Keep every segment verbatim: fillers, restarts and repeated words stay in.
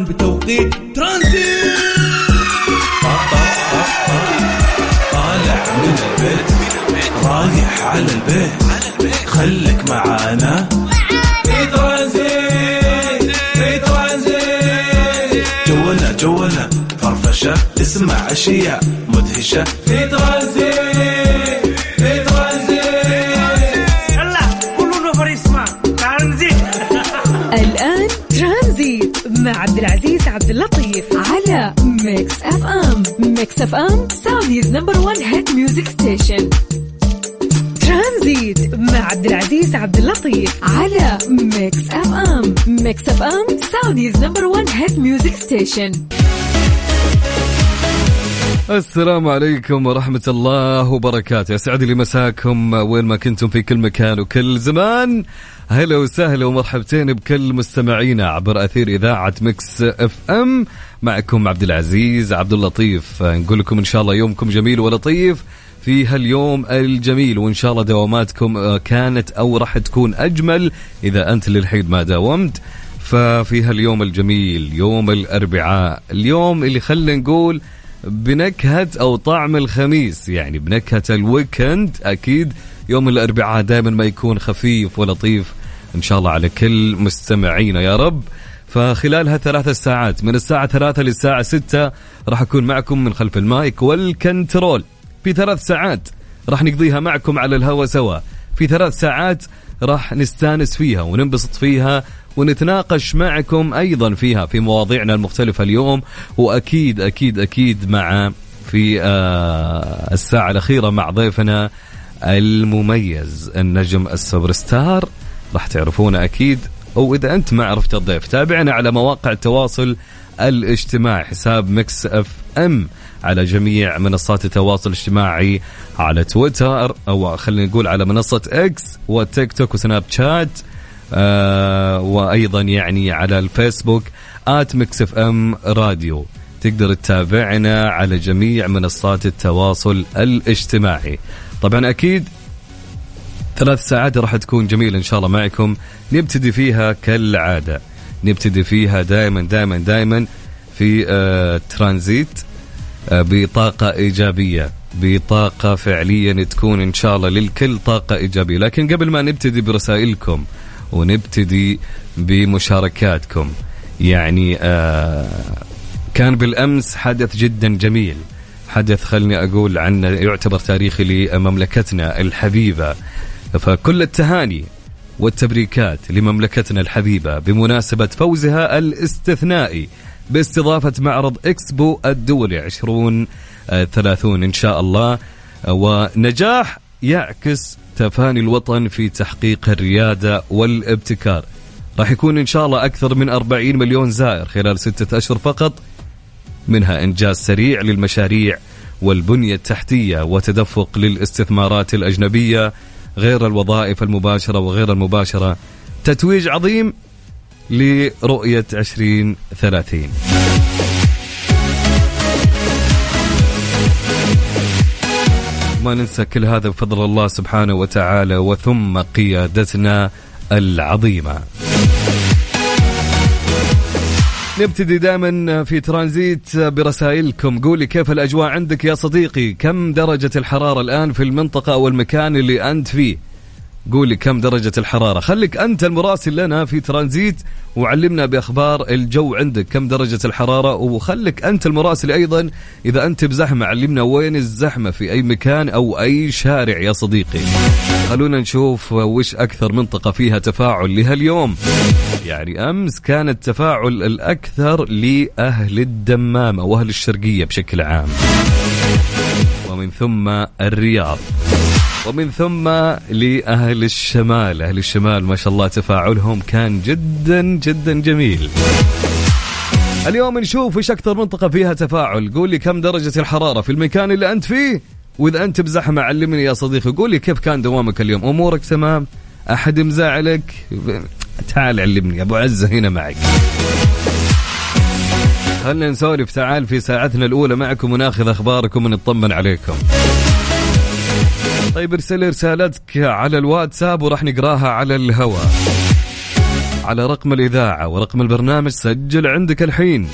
بتوقيت ترانزيت. طالع من البيت رايح على البيت، خليك معانا في ترانزيت في ترانزيت. جولنا جولنا فرفشة، اسمع أشياء مدهشة في ترانزيت في ترانزيت. يلا كلنا فريسما ترانزيت. الآن ترانزيت مع عبد العزيز عبد اللطيف على ميكس اف ام. ميكس اف ام سعوديز نمبر وان هيت ميوزك ستيشن. ترانزيت مع عبد العزيز عبد اللطيف على ميكس اف ام. ميكس اف ام سعوديز نمبر وان هيت ميوزك ستيشن. السلام عليكم ورحمة الله وبركاته، يسعد لي مساكم وين ما كنتم في كل مكان وكل زمان. هلا وسهلا ومرحبتين بكل مستمعينا عبر أثير إذاعة ميكس اف ام. معكم عبد العزيز عبد اللطيف، نقول لكم إن شاء الله يومكم جميل ولطيف في هاليوم الجميل، وإن شاء الله دواماتكم كانت أو راح تكون أجمل إذا أنت للحين ما داومت. ففي هاليوم الجميل يوم الأربعاء، اليوم اللي خلنا نقول بنكهة أو طعم الخميس، يعني بنكهة الويكند. أكيد يوم الأربعاء دائما ما يكون خفيف ولطيف إن شاء الله على كل مستمعينا يا رب. فخلالها ثلاثة ساعات من الساعة ثلاثة للساعة ستة راح أكون معكم من خلف المايك والكنترول. في ثلاث ساعات راح نقضيها معكم على الهواء سوا، في ثلاث ساعات راح نستانس فيها وننبسط فيها ونتناقش معكم أيضا فيها في مواضيعنا المختلفة اليوم. وأكيد أكيد أكيد مع في آه الساعة الأخيرة مع ضيفنا المميز النجم السوبر ستار، راح تعرفونه أكيد. أو إذا أنت ما عرفت الضيف تابعنا على مواقع التواصل الاجتماعي، حساب ميكس اف ام على جميع منصات التواصل الاجتماعي، على تويتر أو خلينا نقول على منصة اكس وتيك توك وسناب شات، آه وأيضا يعني على الفيسبوك آت ميكس اف ام راديو. تقدر تتابعنا على جميع منصات التواصل الاجتماعي. طبعا أكيد ثلاث ساعات راح تكون جميلة إن شاء الله معكم، نبتدي فيها كالعادة، نبتدي فيها دائما دائما دائما في آه ترانزيت آه بطاقة إيجابية، بطاقة فعليا تكون إن شاء الله للكل طاقة إيجابية. لكن قبل ما نبتدي برسائلكم ونبتدي بمشاركاتكم، يعني آه كان بالأمس حدث جدا جميل، حدث خلني أقول عنه يعتبر تاريخي لمملكتنا الحبيبة. فكل التهاني والتبريكات لمملكتنا الحبيبة بمناسبة فوزها الاستثنائي باستضافة معرض إكسبو الدولي عشرون ثلاثون إن شاء الله، ونجاح يعكس تفاني الوطن في تحقيق الريادة والابتكار. راح يكون إن شاء الله أكثر من أربعين مليون زائر خلال ستة أشهر فقط، منها إنجاز سريع للمشاريع والبنية التحتية وتدفق للاستثمارات الأجنبية، غير الوظائف المباشرة وغير المباشرة، تتويج عظيم لرؤية عشرين ثلاثين. ما ننسى كل هذا بفضل الله سبحانه وتعالى وثم قيادتنا العظيمة. نبتدي دائما في ترانزيت برسائلكم. قولي كيف الأجواء عندك يا صديقي؟ كم درجة الحرارة الآن في المنطقة أو المكان اللي أنت فيه؟ قولي كم درجة الحرارة، خليك أنت المراسل لنا في ترانزيت وعلمنا بأخبار الجو عندك كم درجة الحرارة، وخليك أنت المراسل أيضا إذا أنت بزحمة علمنا وين الزحمة في أي مكان أو أي شارع يا صديقي. خلونا نشوف وش أكثر منطقة فيها تفاعل لهاليوم. يعني أمس كان التفاعل الأكثر لأهل الدمام أو أهل الشرقية بشكل عام، ومن ثم الرياض، ومن ثم لأهل الشمال. أهل الشمال ما شاء الله تفاعلهم كان جدا جدا جميل. اليوم نشوف وش أكثر منطقة فيها تفاعل. قول لي كم درجة الحرارة في المكان اللي أنت فيه، وإذا أنت بزحمة علمني يا صديقي. قول لي كيف كان دوامك اليوم، أمورك تمام، أحد مزاعلك؟ تعال علمني، أبو عزة هنا معك. خلنا نسولف تعال في ساعتنا الأولى معكم وناخذ أخباركم ونطمن عليكم. طيب ارسل رسالتك على الواتساب وراح نقراها على الهواء على رقم الإذاعة ورقم البرنامج سجل عندك الحين.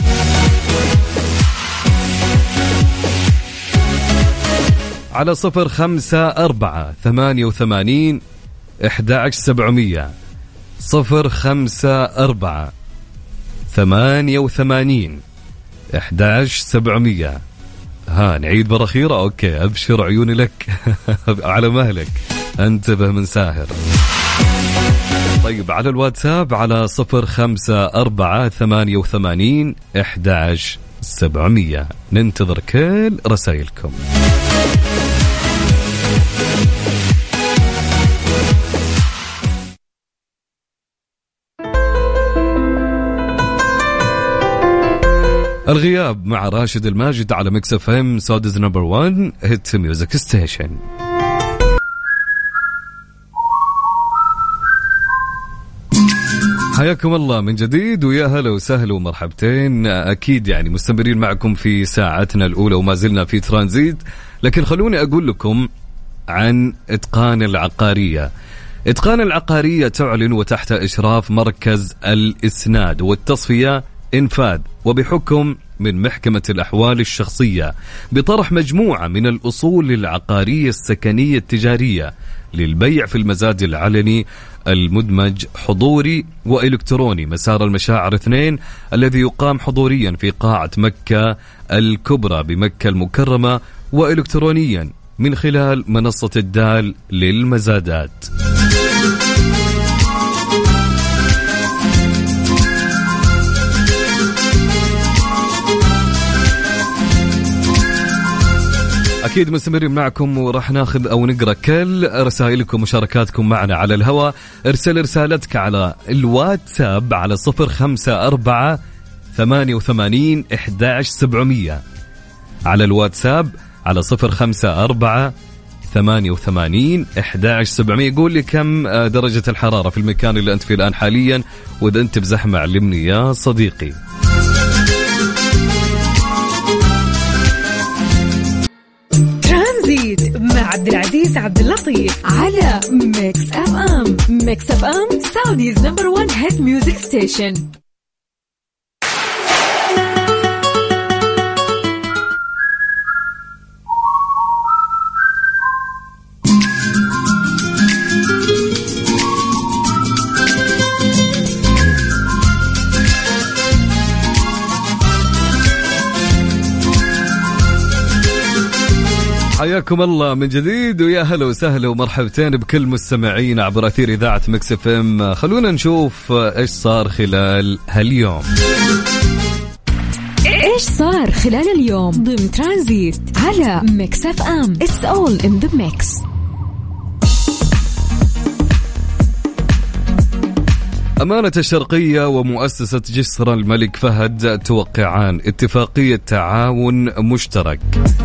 على صفر خمسة أربعة ثمانية وثمانين أحد عشر سبعمية. صفر خمسة أربعة ثمانية وثمانين أحد عشر سبعمية. ها نعيد مرة أخيرة. أوكي أبشر عيوني لك على مهلك، انتبه من ساهر. طيب على الواتساب على صفر خمسة أربعة ثمانية وثمانين أحد عشر سبعمية. ننتظر كل رسائلكم. الغياب مع راشد الماجد على ميكس اف ام سودز نمبر وان هيت ميوزك ستيشن. حياكم الله من جديد ويا هلا وسهلا ومرحبتين. أكيد يعني مستمرين معكم في ساعتنا الأولى وما زلنا في ترانزيت، لكن خلوني أقول لكم عن إتقان العقارية. إتقان العقارية تعلن وتحت إشراف مركز الإسناد والتصفية إنفاذ وبحكم من محكمة الأحوال الشخصية بطرح مجموعة من الأصول العقارية السكنية التجارية للبيع في المزاد العلني المدمج حضوري وإلكتروني مسار المشاعر اثنين الذي يقام حضوريا في قاعة مكة الكبرى بمكة المكرمة وإلكترونيا من خلال منصة الدال للمزادات. أكيد مستمرين معكم وراح ناخذ أو نقرأ كل رسائلكم ومشاركاتكم معنا على الهواء. ارسل رسالتك على الواتساب على صفر خمسة أربعة ثمانية وثمانين أحد عشر سبعمية. على الواتساب على صفر خمسة أربعة ثمانية وثمانين أحد عشر سبعمية. قول لي كم درجة الحرارة في المكان اللي أنت فيه الآن حاليا، وإذا أنت بزحمة علمني يا صديقي. مع عبد العزيز عبد اللطيف على ميكس اف ام. ميكس اف ام سعوديز نمبر وان هيت ميوزك ستيشن. حياكم الله من جديد ويا هلا وسهلا ومرحبتين بكل مستمعين عبر أثير إذاعة ميكس اف ام. خلونا نشوف إيش صار خلال هاليوم. إيش صار خلال اليوم ضمن ترانزيت على ميكس اف ام. It's all in the mix. أمانة الشرقية ومؤسسة جسر الملك فهد توقعان اتفاقية تعاون مشترك.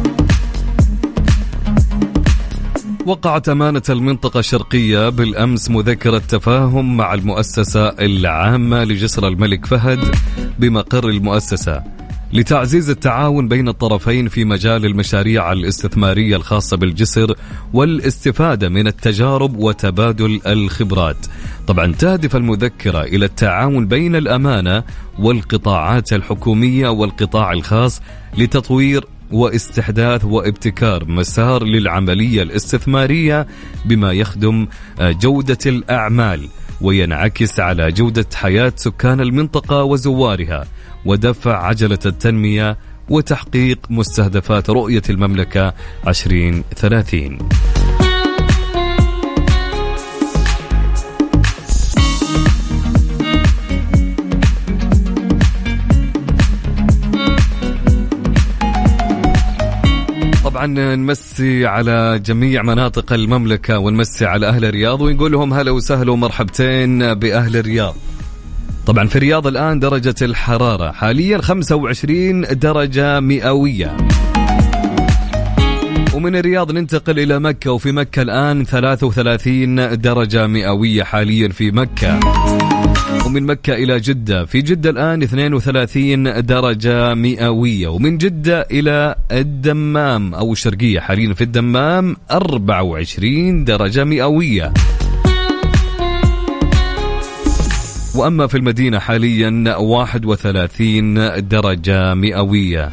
وقعت أمانة المنطقة الشرقية بالأمس مذكرة تفاهم مع المؤسسة العامة لجسر الملك فهد بمقر المؤسسة لتعزيز التعاون بين الطرفين في مجال المشاريع الاستثمارية الخاصة بالجسر والاستفادة من التجارب وتبادل الخبرات. طبعا تهدف المذكرة إلى التعاون بين الأمانة والقطاعات الحكومية والقطاع الخاص لتطوير واستحداث وابتكار مسار للعملية الاستثمارية بما يخدم جودة الأعمال وينعكس على جودة حياة سكان المنطقة وزوارها ودفع عجلة التنمية وتحقيق مستهدفات رؤية المملكة عشرين ثلاثين. طبعا نمسي على جميع مناطق المملكة ونمسي على أهل الرياض ونقول لهم هلا وسهلا ومرحبتين بأهل الرياض. طبعا في الرياض الآن درجة الحرارة حاليا خمسة وعشرين درجة مئوية، ومن الرياض ننتقل إلى مكة وفي مكة الآن ثلاثة وثلاثين درجة مئوية حاليا في مكة، ومن مكة إلى جدة في جدة الآن اثنين وثلاثين درجة مئوية، ومن جدة إلى الدمام أو الشرقية حاليا في الدمام أربعة وعشرين درجة مئوية، وأما في المدينة حاليا واحد وثلاثين درجة مئوية.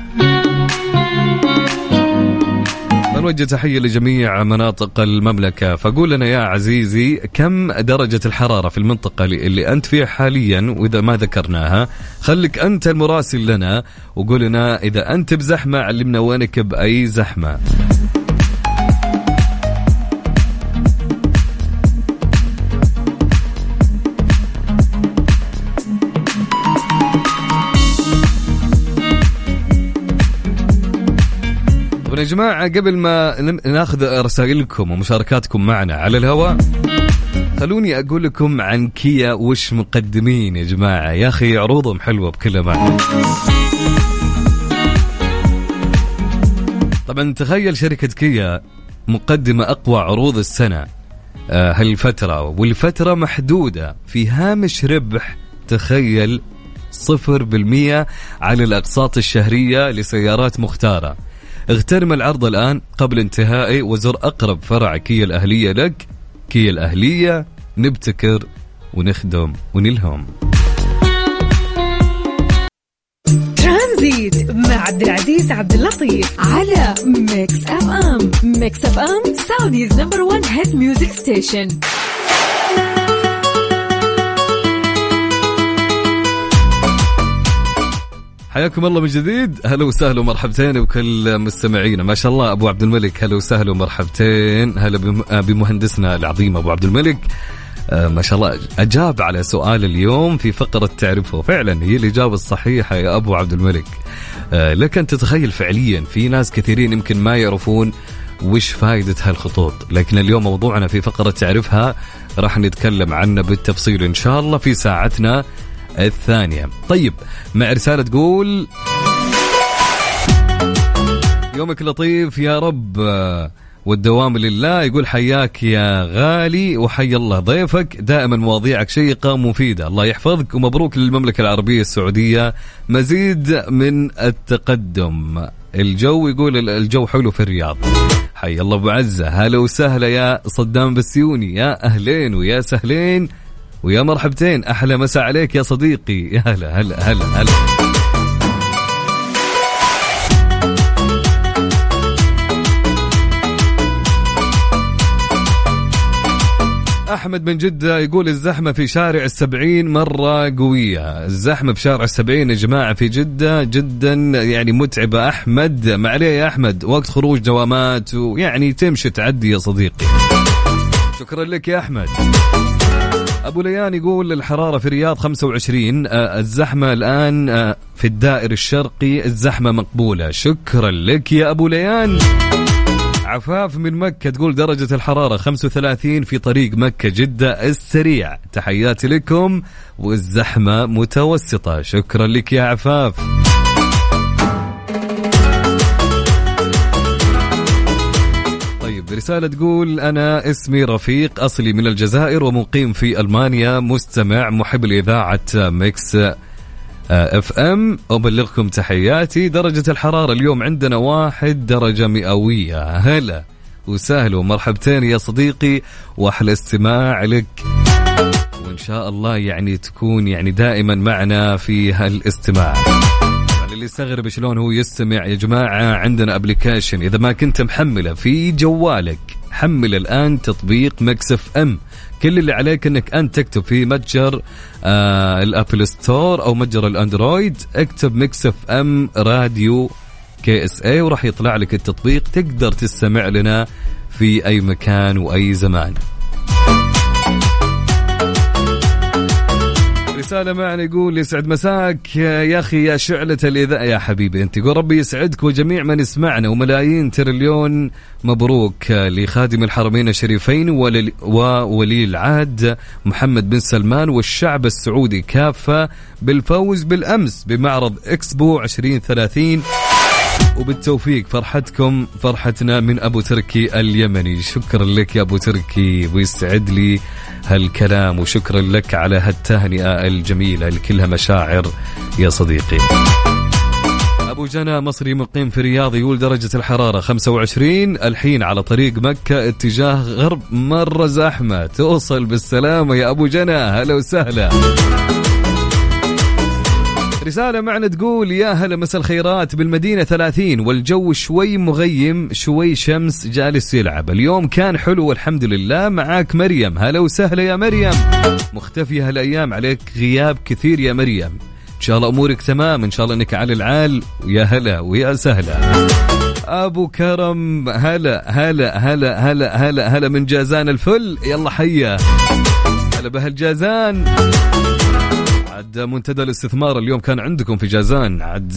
نوجه تحية لجميع مناطق المملكة، فقول لنا يا عزيزي كم درجة الحرارة في المنطقة اللي أنت فيها حاليا، وإذا ما ذكرناها خليك أنت المراسل لنا وقول لنا إذا أنت بزحمة علمنا وينك بأي زحمة. يا جماعة قبل ما ناخذ رسائلكم ومشاركاتكم معنا على الهواء خلوني أقول لكم عن كيا وش مقدمين يا جماعة. يا أخي عروضهم حلوة بكل معنى. طبعا تخيل شركة كيا مقدمة أقوى عروض السنة هالفترة، والفترة محدودة في هامش ربح تخيل صفر بالمية على الأقساط الشهرية لسيارات مختارة. اغتنم العرض الآن قبل انتهائه وزر أقرب فرع كيا الأهلية لك. كيا الأهلية، نبتكر ونخدم ونلهم. ترانزيت مع عبد العزيز عبد اللطيف على ميكس اف ام. ميكس اف ام سعوديز نمبر ون هيت ميوزك ستيشن. حياكم الله من جديد. هلا وسهلا ومرحبتين بكل مستمعينا. ما شاء الله أبو عبد الملك، هلا وسهلا ومرحبتين. هلا بمهندسنا العظيم أبو عبد الملك. آه ما شاء الله أجاب على سؤال اليوم في فقرة تعرفه. فعلا هي الإجابة الصحيحة يا أبو عبد الملك. آه لكن تتخيل فعليا في ناس كثيرين يمكن ما يعرفون وش فائدة هالخطوط، لكن اليوم موضوعنا في فقرة تعرفها راح نتكلم عنه بالتفصيل إن شاء الله في ساعتنا الثانية. طيب مع رسالة تقول يومك لطيف يا رب والدوام لله. يقول حياك يا غالي وحي الله ضيفك، دائما مواضيعك شيقة مفيدة، الله يحفظك ومبروك للمملكة العربية السعودية مزيد من التقدم. الجو يقول الجو حلو في الرياض. حي الله أبو عزة، هلا وسهلا يا صدام بسيوني، يا أهلين ويا سهلين ويا مرحبتين. أحلى مساء عليك يا صديقي. يا هلا هلا هلا هلا. أحمد من جدة يقول الزحمة في شارع السبعين مرة قوية. الزحمة في شارع السبعين يا جماعة في جدة جدا يعني متعبة. أحمد معليه يا أحمد، وقت خروج دوامات ويعني تمشي تعدي يا صديقي. شكرا لك يا أحمد. أبو ليان يقول الحرارة في الرياض خمسة وعشرين. الزحمة الآن في الدائر الشرقي الزحمة مقبولة. شكرا لك يا أبو ليان. عفاف من مكة تقول درجة الحرارة خمسة وثلاثين في طريق مكة جدة السريع. تحياتي لكم والزحمة متوسطة. شكرا لك يا عفاف. رسالة تقول أنا اسمي رفيق، أصلي من الجزائر ومقيم في ألمانيا، مستمع محب لإذاعة ميكس اف ام، أبلغكم تحياتي. درجة الحرارة اليوم عندنا واحد درجة مئوية. هلا وسهلا ومرحبتين يا صديقي وأحلى استماع لك، وإن شاء الله يعني تكون يعني دائما معنا في هالاستماع. اللي يستغرب شلون هو يستمع يا جماعة، عندنا ابليكيشن إذا ما كنت محمله في جوالك حمل الآن تطبيق ميكس اف ام. كل اللي عليك أنك أنت تكتب في متجر آه الأبل ستور أو متجر الأندرويد، اكتب ميكس اف ام راديو كي اس اي وراح يطلع لك التطبيق، تقدر تستمع لنا في أي مكان وأي زمان. رسالة معنا يقول يسعد مساك يا أخي يا شعلة الإذاعة يا حبيبي أنت. يقول ربي يسعدك وجميع من يسمعنا وملايين تريليون مبروك لخادم الحرمين الشريفين وولي العهد محمد بن سلمان والشعب السعودي كافة بالفوز بالأمس بمعرض إكسبو عشرين ثلاثين، وبالتوفيق. فرحتكم فرحتنا من أبو تركي اليمني. شكرا لك يا أبو تركي ويسعد لي هالكلام، وشكرا لك على هالتهنئة الجميلة اللي كلها مشاعر يا صديقي. أبو جنى مصري مقيم في الرياض يقول درجة الحرارة خمسة وعشرين الحين على طريق مكة اتجاه غرب مرة زحمة، توصل بالسلامة يا أبو جنى، هلا وسهلا. رسالة معنا تقول يا هلا مساء الخيرات، بالمدينة ثلاثين والجو شوي مغيم شوي شمس جالس يلعب، اليوم كان حلو والحمد لله. معاك مريم، هلا وسهلا يا مريم، مختفية هالأيام عليك غياب كثير يا مريم، إن شاء الله أمورك تمام، إن شاء الله إنك على العال، ويا هلا ويا سهلا. أبو كرم هلا هلا هلا هلا هلا هلا من جازان الفل، يلا حيا هلا بهالجازان. عد منتدى الاستثمار اليوم كان عندكم في جازان، عد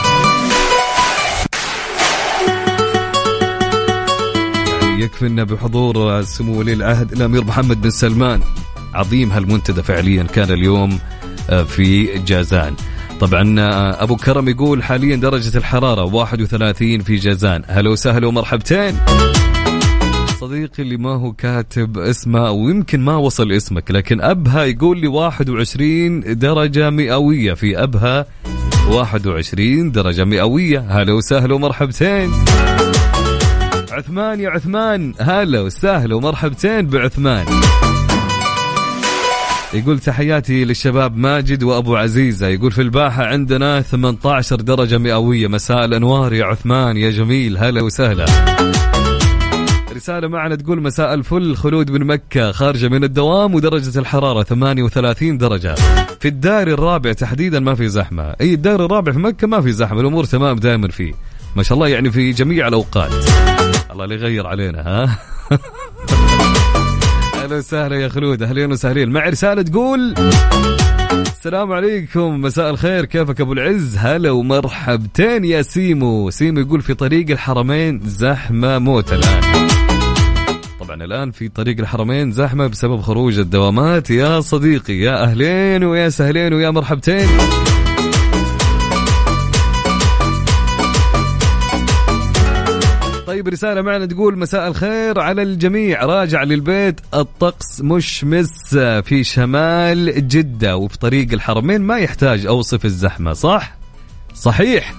يعني يكفينا بحضور سمو ولي العهد الأمير محمد بن سلمان، عظيم هالمنتدى فعليا كان اليوم في جازان. طبعا أبو كرم يقول حاليا درجة الحرارة واحد وثلاثين في جازان، هلا وسهلا ومرحبتين. صديقي اللي ما هو كاتب اسمه أو يمكن ما وصل اسمك، لكن أبها يقول لي واحد وعشرين درجة مئوية في أبها، واحد وعشرين درجة مئوية، هلا وسهلا ومرحبتين. عثمان يا عثمان، هلا وسهلا ومرحبتين بعثمان. يقول تحياتي للشباب ماجد وأبو عزيزة، يقول في الباحة عندنا ثمانية عشر درجة مئوية، مساء الأنوار يا عثمان يا جميل، هلا وسهلا. رسالة معنا تقول مساء الفل، خلود من مكة خارجة من الدوام ودرجة الحرارة ثمانية وثلاثين درجة، في الدار الرابع تحديدا ما في زحمة، أي الدار الرابع في مكة ما في زحمة، الأمور تمام دائما فيه ما شاء الله، يعني في جميع الأوقات. الله اللي يغير علينا ها. أهلا وسهلا يا خلود، أهلين وسهلين. مع رسالة تقول السلام عليكم مساء الخير، كيفك أبو العز؟ هلا ومرحبتين يا سيمو. سيمو يقول في طريق الحرمين زحمة موت الآن، طبعا الآن في طريق الحرمين زحمة بسبب خروج الدوامات يا صديقي، يا أهلين ويا سهلين ويا مرحبتين. طيب رسالة معنا تقول مساء الخير على الجميع، راجع للبيت الطقس مشمس في شمال جدة وفي طريق الحرمين، ما يحتاج أوصف الزحمة، صح؟ صحيح.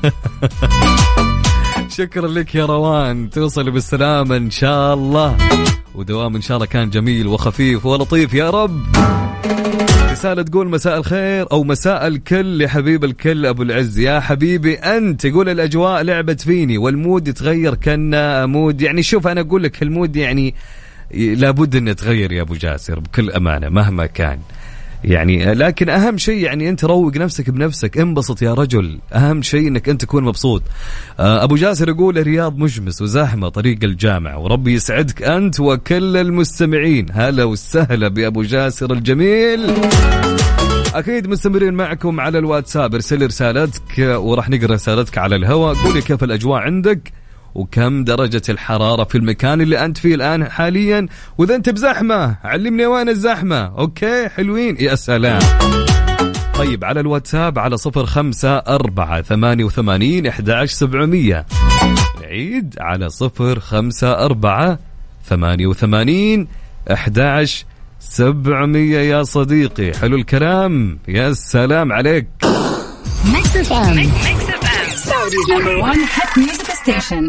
شكرا لك يا روان، توصل بالسلامة إن شاء الله، ودوام إن شاء الله كان جميل وخفيف ولطيف يا رب. رسالة تقول مساء الخير أو مساء الكل لحبيب الكل أبو العز، يا حبيبي أنت، تقول الأجواء لعبت فيني والمود يتغير، كان مود يعني شوف أنا أقول لك المود يعني لابد أن يتغير يا أبو جاسر بكل أمانة مهما كان يعني، لكن أهم شيء يعني أنت روق نفسك بنفسك، انبسط يا رجل، أهم شيء أنك أنت تكون مبسوط. أبو جاسر يقول الرياض مشمس وزحمة طريق الجامعة، وربي يسعدك أنت وكل المستمعين، هلا وسهلا بأبو جاسر الجميل. أكيد مستمرين معكم على الواتساب، ارسل رسالتك ورح نقرأ رسالتك على الهواء، قولي كيف الأجواء عندك وكم درجة الحرارة في المكان اللي أنت فيه الآن حاليا، وإذا أنت بزحمة علمني وين الزحمة. أوكي حلوين يا سلام. طيب على الواتساب على صفر خمسة أربعة ثمانية وثمانين أحد عشر سبعمية، نعيد على صفر خمسة أربعة ثمانية وثمانين أحد عشر سبعمية يا صديقي. حلو الكلام، يا سلام عليك. ميكس اف ام Saudi's number one hit music station.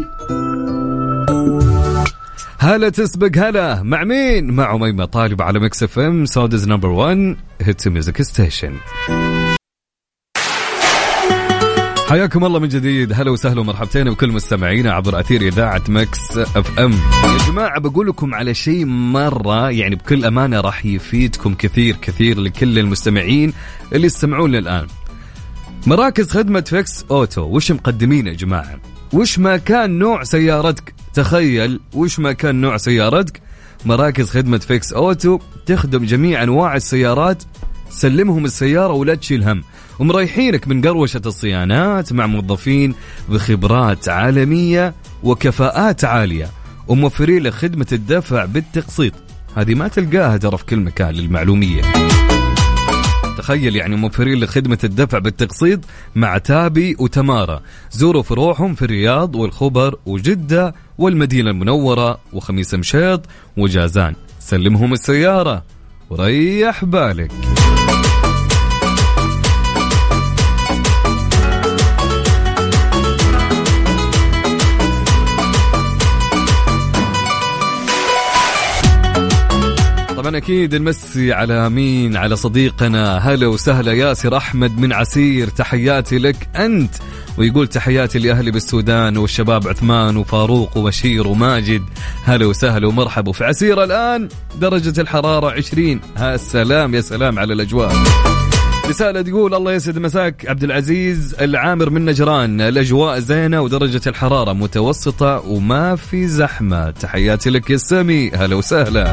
هلا تسبق هلا مع مين؟ مع أميمة طالب على ميكس اف ام Saudi's number one hit music station. حياكم الله من جديد، هلا وسهلا ومرحبتين بكل مستمعينا عبر أثير إذاعة ميكس اف ام. يا جماعة بقول لكم على شيء مرة يعني بكل أمانة راح يفيدكم كثير كثير لكل المستمعين اللي يستمعون الآن. مراكز خدمة فيكس أوتو وش مقدمين يا جماعة؟ وش ما كان نوع سيارتك، تخيل وش ما كان نوع سيارتك، مراكز خدمة فيكس أوتو تخدم جميع أنواع السيارات، سلمهم السيارة ولا تشيل هم، ومريحينك من قروشة الصيانات مع موظفين بخبرات عالمية وكفاءات عالية، وموفرين لك خدمة الدفع بالتقسيط، هذه ما تلقاها ترى في كل مكان للمعلومية. تخيل يعني موفرين لخدمة الدفع بالتقسيط مع تابي وتمارا. زوروا فروعهم في الرياض والخبر وجدة والمدينة المنورة وخميس مشيط وجازان، سلمهم السيارة وريح بالك. طبعا أكيد نمسي على مين؟ على صديقنا هلا وسهلا ياسر أحمد من عسير، تحياتي لك أنت. ويقول تحياتي لأهلي بالسودان والشباب عثمان وفاروق وبشير وماجد، هلا وسهلا ومرحبا. في عسير الآن درجة الحرارة عشرين. ها السلام، يا سلام على الأجواء. رسالة تقول الله يسعد مساك عبد العزيز العامر من نجران، الأجواء زينة ودرجة الحرارة متوسطة وما في زحمة، تحياتي لك يا سامي، هلا وسهلا.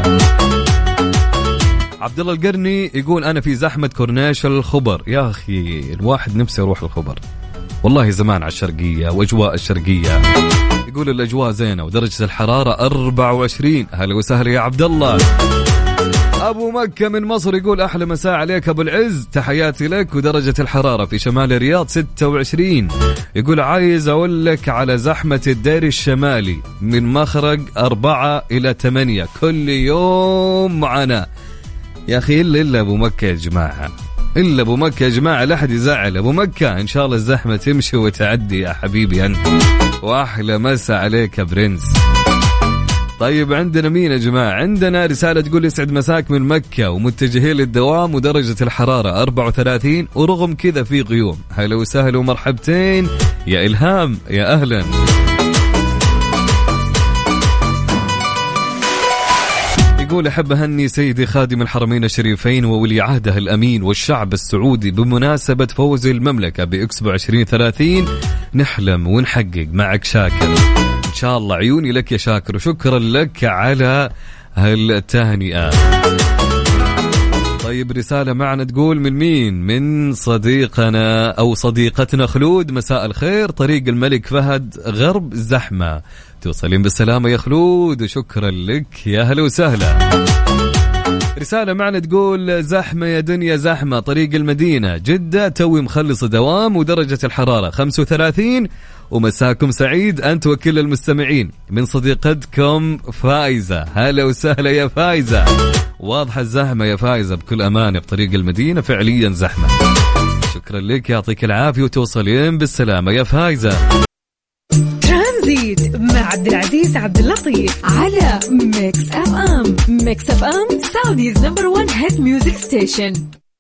عبد الله القرني يقول أنا في زحمة كورنيش الخبر، يا أخي الواحد نفسه يروح الخبر والله، زمان على الشرقية وأجواء الشرقية. يقول الأجواء زينة ودرجة الحرارة أربعة وعشرين، هلا وسهلا يا عبد الله. أبو مكة من مصر يقول أحلى مساء عليك أبو العز، تحياتي لك، ودرجة الحرارة في شمال الرياض ستة وعشرين. يقول عايز أقول لك على زحمة الدير الشمالي من مخرج أربعة إلى ثمانية كل يوم معنا. يا أخي إلا إلا أبو مكة يا جماعة، إلا أبو مكة يا جماعة، لا أحد يزعل أبو مكة، إن شاء الله الزحمة تمشي وتعدي يا حبيبي أنت، وأحلى مساء عليك يا برنس. طيب عندنا مين يا جماعة؟ عندنا رسالة تقول يسعد مساك من مكة ومتجهين للدوام ودرجة الحرارة أربعة وثلاثين ورغم كذا في غيوم، هلا وسهلا ومرحبتين يا إلهام، يا أهلا. يقول أحب أهني سيدي خادم الحرمين الشريفين وولي عهده الأمين والشعب السعودي بمناسبة فوز المملكة بإكسبو عشرين ثلاثين، نحلم ونحقق معك شاكر إن شاء الله، عيوني لك يا شاكر، وشكرا لك على هالتهنئة. طيب رسالة معنا تقول من مين؟ من صديقنا أو صديقتنا خلود، مساء الخير، طريق الملك فهد غرب زحمة، توصلين بالسلامة يا خلود، وشكرا لك، يا هلا وسهلا. رسالة معنا تقول زحمة يا دنيا زحمة، طريق المدينة جدة توي مخلص دوام ودرجة الحرارة خمسة وثلاثين، ومساكم سعيد أنت وكل المستمعين، من صديقتكم فايزة، هلا وسهلا يا فايزة. واضحة الزحمة يا فايزة بكل أمانة بطريق المدينة، فعليا زحمة، شكرا لك، يعطيك العافية وتوصلين بالسلامة يا فايزة. ترانزيت مع عبد العزيز عبد اللطيف على ميكس اف ام. ميكس اف ام سعوديز نمبر ون هيت ميوزك ستيشن.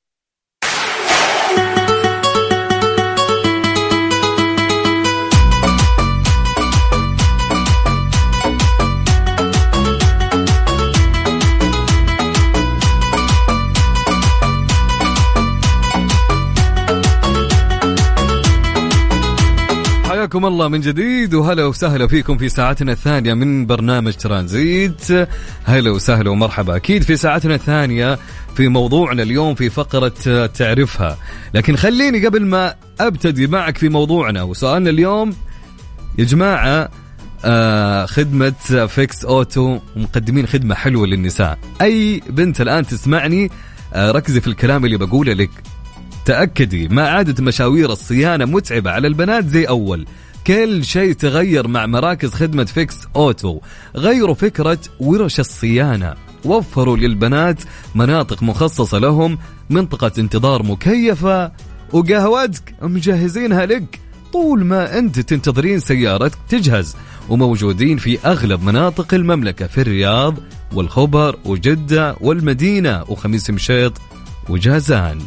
حياكم الله من جديد وهلا وسهلا فيكم في ساعتنا الثانية من برنامج ترانزيت، هلا وسهلا ومرحبا. أكيد في ساعتنا الثانية في موضوعنا اليوم في فقرة تعرفها، لكن خليني قبل ما أبتدي معك في موضوعنا وسؤالنا اليوم يا جماعة، آه خدمة فيكس أوتو مقدمين خدمة حلوة للنساء. أي بنت الآن تسمعني آه ركزي في الكلام اللي بقوله لك، تأكدي ما عادت مشاوير الصيانة متعبة على البنات زي أول، كل شيء تغير مع مراكز خدمة فيكس أوتو. غيروا فكرة ورش الصيانة، وفروا للبنات مناطق مخصصة لهم، منطقة انتظار مكيفة، وقهوتك مجهزينها لك طول ما أنت تنتظرين سيارتك تجهز، وموجودين في أغلب مناطق المملكة، في الرياض والخبر وجدة والمدينة وخميس مشيط وجازان.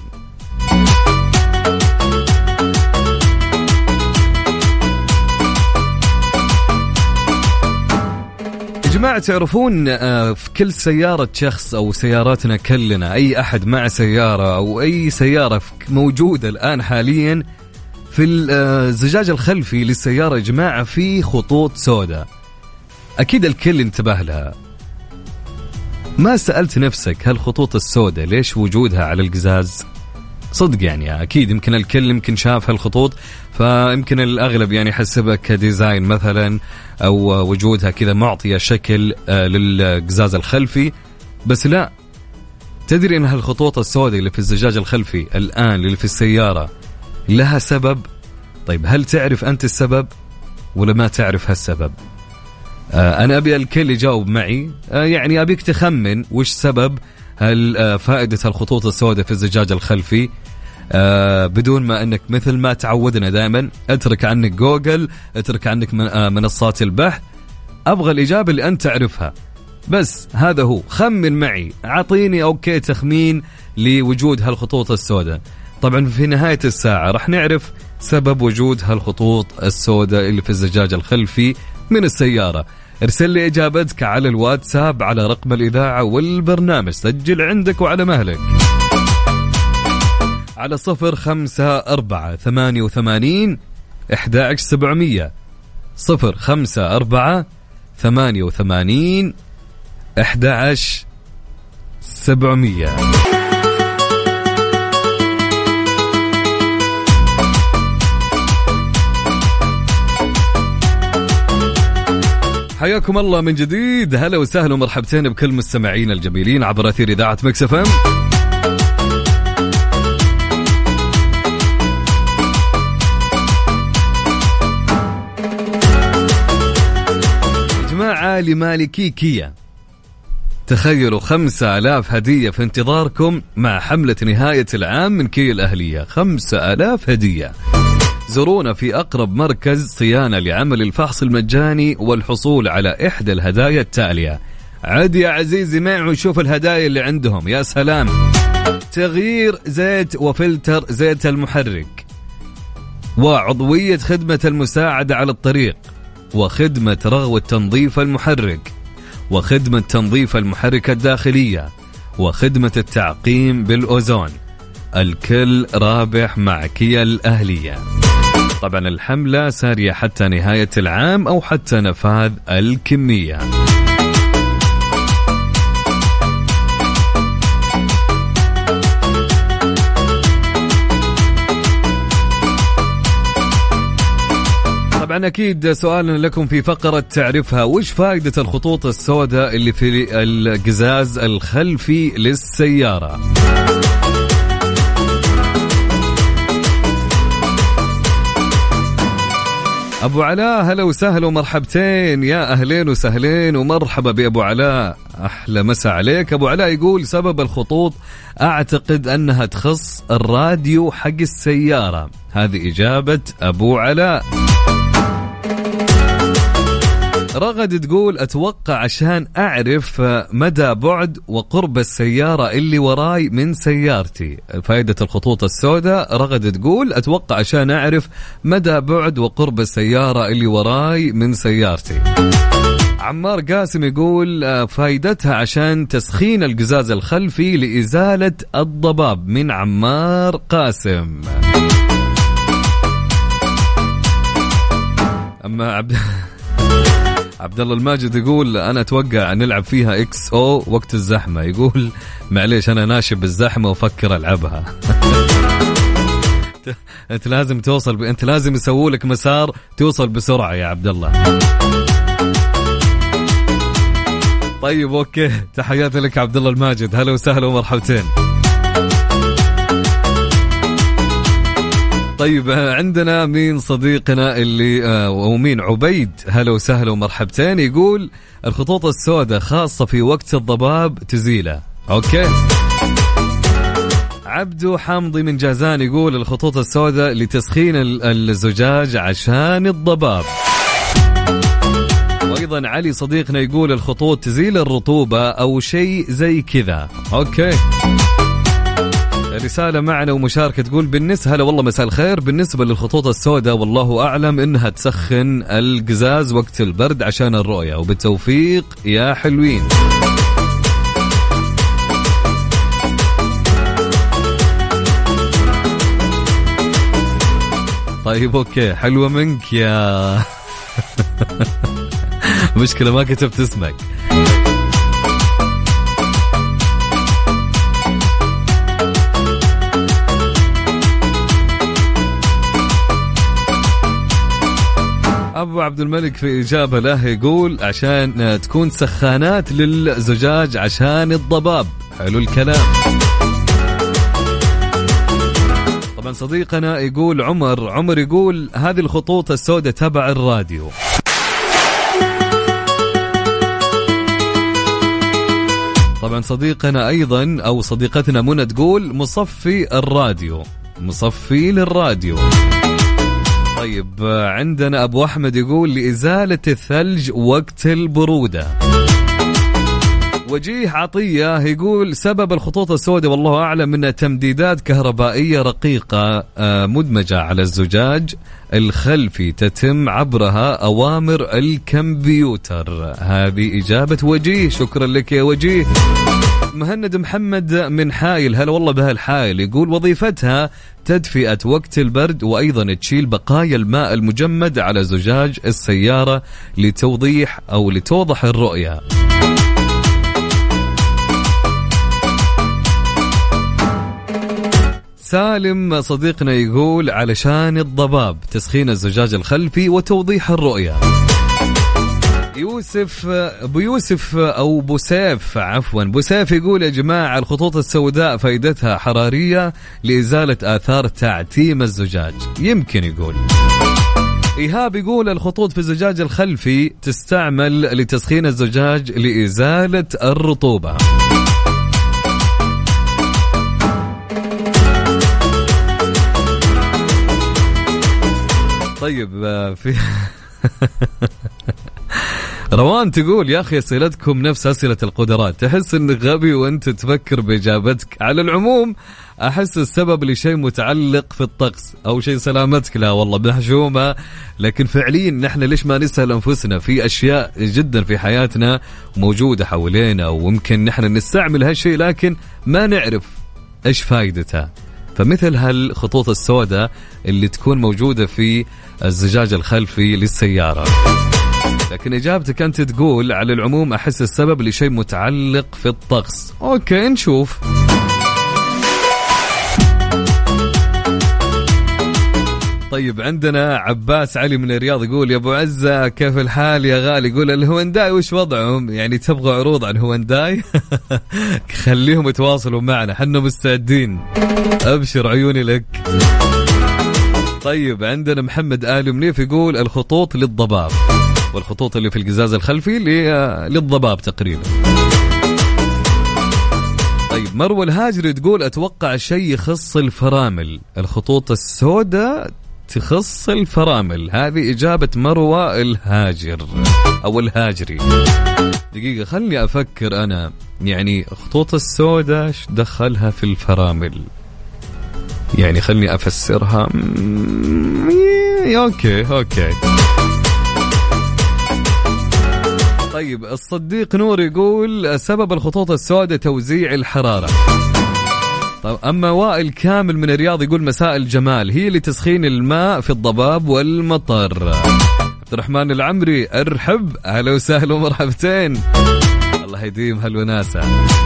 جماعة تعرفون في كل سيارة شخص أو سياراتنا كلنا، أي أحد مع سيارة أو أي سيارة موجودة الآن حاليا في الزجاج الخلفي للسيارة يا جماعة في خطوط سوداء، أكيد الكل انتبه لها. ما سألت نفسك هالخطوط السوداء ليش وجودها على القزاز؟ صدق يعني أكيد يمكن الكل يمكن شاف هالخطوط، فيمكن الأغلب يعني حسبها كديزاين مثلا أو وجودها كذا معطية شكل للقزاز الخلفي، بس لا، تدري أن هالخطوط السوداء اللي في الزجاج الخلفي الآن اللي في السيارة لها سبب؟ طيب هل تعرف أنت السبب ولا ما تعرف هالسبب؟ آه أنا أبي الكل يجاوب معي، آه يعني أبيك تخمن وش سبب هل فائدة الخطوط السوداء في الزجاج الخلفي، آه بدون ما أنك مثل ما تعودنا دائما اترك عنك جوجل، اترك عنك منصات البحث، أبغى الإجابة اللي أنت تعرفها. بس هذا هو. خمن معي، أعطيني أوكي تخمين لوجود هالخطوط السوداء. طبعا في نهاية الساعة رح نعرف سبب وجود هالخطوط السوداء اللي في الزجاج الخلفي من السيارة. ارسل لي إجابتك على الواتساب على رقم الإذاعة والبرنامج، سجل عندك وعلى مهلك على صفر خمسة أربعة ثمانية وثمانين أحد عشر سبعمية. صفر خمسة أربعة ثمانية وثمانين أحد عشر سبعمية. حياكم الله من جديد، هلا وسهلا ومرحبتين بكل مستمعين الجميلين عبر أثير إذاعة ميكس اف ام. جماعة لمالكي كيا، تخيلوا خمسة آلاف هدية في انتظاركم مع حملة نهاية العام من كيا الأهلية. خمسة آلاف هدية. زورونا في أقرب مركز صيانة لعمل الفحص المجاني والحصول على إحدى الهدايا التالية. عد يا عزيزي معي وشوف الهدايا اللي عندهم، يا سلام. تغيير زيت وفلتر زيت المحرك، وعضوية خدمة المساعدة على الطريق، وخدمة رغوة تنظيف المحرك، وخدمة تنظيف المحرك الداخلية، وخدمة التعقيم بالأوزون. الكل رابح مع كيا الأهلية. طبعا الحملة سارية حتى نهاية العام أو حتى نفاذ الكمية. طبعا أكيد سؤالنا لكم في فقرة تعرفها، وش فائدة الخطوط السوداء اللي في القزاز الخلفي للسيارة؟ أبو علاء هلا وسهلا ومرحبتين، يا أهلين وسهلين ومرحبا بأبو علاء، أحلى مسا عليك. أبو علاء يقول سبب الخطوط أعتقد أنها تخص الراديو حق السيارة. هذه إجابة أبو علاء. رغد تقول أتوقع عشان أعرف مدى بعد وقرب السيارة اللي وراي من سيارتي. فائدة الخطوط السوداء، رغد تقول أتوقع عشان أعرف مدى بعد وقرب السيارة اللي وراي من سيارتي. عمار قاسم يقول فائدتها عشان تسخين القزاز الخلفي لإزالة الضباب. من عمار قاسم. أما عبد عبد الله الماجد يقول أنا أتوقع نلعب فيها إكس أو وقت الزحمة. يقول معليش أنا ناشب بالزحمة وفكر ألعبها. أنت لازم توصل ب... أنت لازم يسووا لك مسار توصل بسرعة يا عبد الله. طيب أوكي، تحياتي لك عبد الله الماجد، هلا وسهلا ومرحبتين. طيب عندنا مين صديقنا اللي آه ومين عبيد، هلا وسهلا ومرحبتين. يقول الخطوط السوداء خاصة في وقت الضباب تزيله. أوكي. عبدو حامضي من جازان يقول الخطوط السوداء لتسخين الزجاج عشان الضباب. وأيضا علي صديقنا يقول الخطوط تزيل الرطوبة أو شيء زي كذا. أوكي. رسالة معنا ومشاركة تقول بالنسبة هلا والله مساء الخير، بالنسبة للخطوط السوداء والله أعلم إنها تسخن القزاز وقت البرد عشان الرؤية، وبالتوفيق يا حلوين. طيب أوكي، حلوة منك يا مشكلة ما كتبت اسمك. أبو عبد الملك في إجابة له يقول عشان تكون سخانات للزجاج عشان الضباب. حلو الكلام. طبعا صديقنا يقول عمر عمر يقول هذه الخطوط السوداء تبع الراديو. طبعا صديقنا أيضا أو صديقتنا منى تقول مصفي الراديو، مصفي للراديو. طيب عندنا أبو أحمد يقول لإزالة الثلج وقت البرودة. وجيه عطية يقول سبب الخطوط السوداء والله أعلم أنها تمديدات كهربائية رقيقة مدمجة على الزجاج الخلفي تتم عبرها أوامر الكمبيوتر. هذه إجابة وجيه، شكرا لك يا وجيه. مهند محمد من حايل، هلا والله بهالحايل، يقول وظيفتها تدفئة وقت البرد وأيضا تشيل بقايا الماء المجمد على زجاج السيارة لتوضيح أو لتوضح الرؤية. سالم صديقنا يقول علشان الضباب، تسخين الزجاج الخلفي وتوضيح الرؤية. يوسف أبو يوسف أو بوسيف عفوا بوسيف يقول يا جماعة الخطوط السوداء فائدتها حرارية لإزالة آثار تعتيم الزجاج. يمكن يقول. إيهاب يقول الخطوط في الزجاج الخلفي تستعمل لتسخين الزجاج لإزالة الرطوبة. طيب في روان تقول يا أخي أسئلتكم نفس أسئلة القدرات، تحس إنك غبي وأنت تفكر بإجابتك. على العموم أحس السبب لشيء متعلق في الطقس أو شيء سلامتك. لا والله بحشومة، لكن فعليا نحن ليش ما نسأل أنفسنا في أشياء جدا في حياتنا موجودة حوالينا وممكن نحن نستعمل هالشيء لكن ما نعرف إيش فايدتها. فمثل هالخطوط السوداء اللي تكون موجودة في الزجاج الخلفي للسيارة. لكن إجابتك أنت تقول على العموم أحس السبب لشيء متعلق في الطقس. أوكي نشوف. طيب عندنا عباس علي من الرياض يقول يا أبو عزة كيف الحال يا غالي؟ يقول الهونداي وش وضعهم؟ يعني تبغى عروض عن هونداي؟ خليهم يتواصلوا معنا، حنا مستعدين. أبشر عيوني لك. طيب عندنا محمد آل منيف يقول الخطوط للضباب، والخطوط اللي في القزاز الخلفي للضباب تقريبا. طيب مروة الهاجري تقول أتوقع شيء يخص الفرامل، الخطوط السوداء تخص الفرامل. هذه إجابة مروة الهاجر أو الهاجري. دقيقة خلني أفكر أنا، يعني خطوط السوداء دخلها في الفرامل، يعني خلني أفسرها. أوكي أوكي. طيب الصديق نور يقول سبب الخطوط السوداء توزيع الحرارة. طيب أما وائل كامل من الرياض يقول مساء الجمال، هي لتسخين الماء في الضباب والمطر. عبد الرحمن العمري أرحب، أهلا وسهلا ومرحبتين، الله يديم هالوناسة.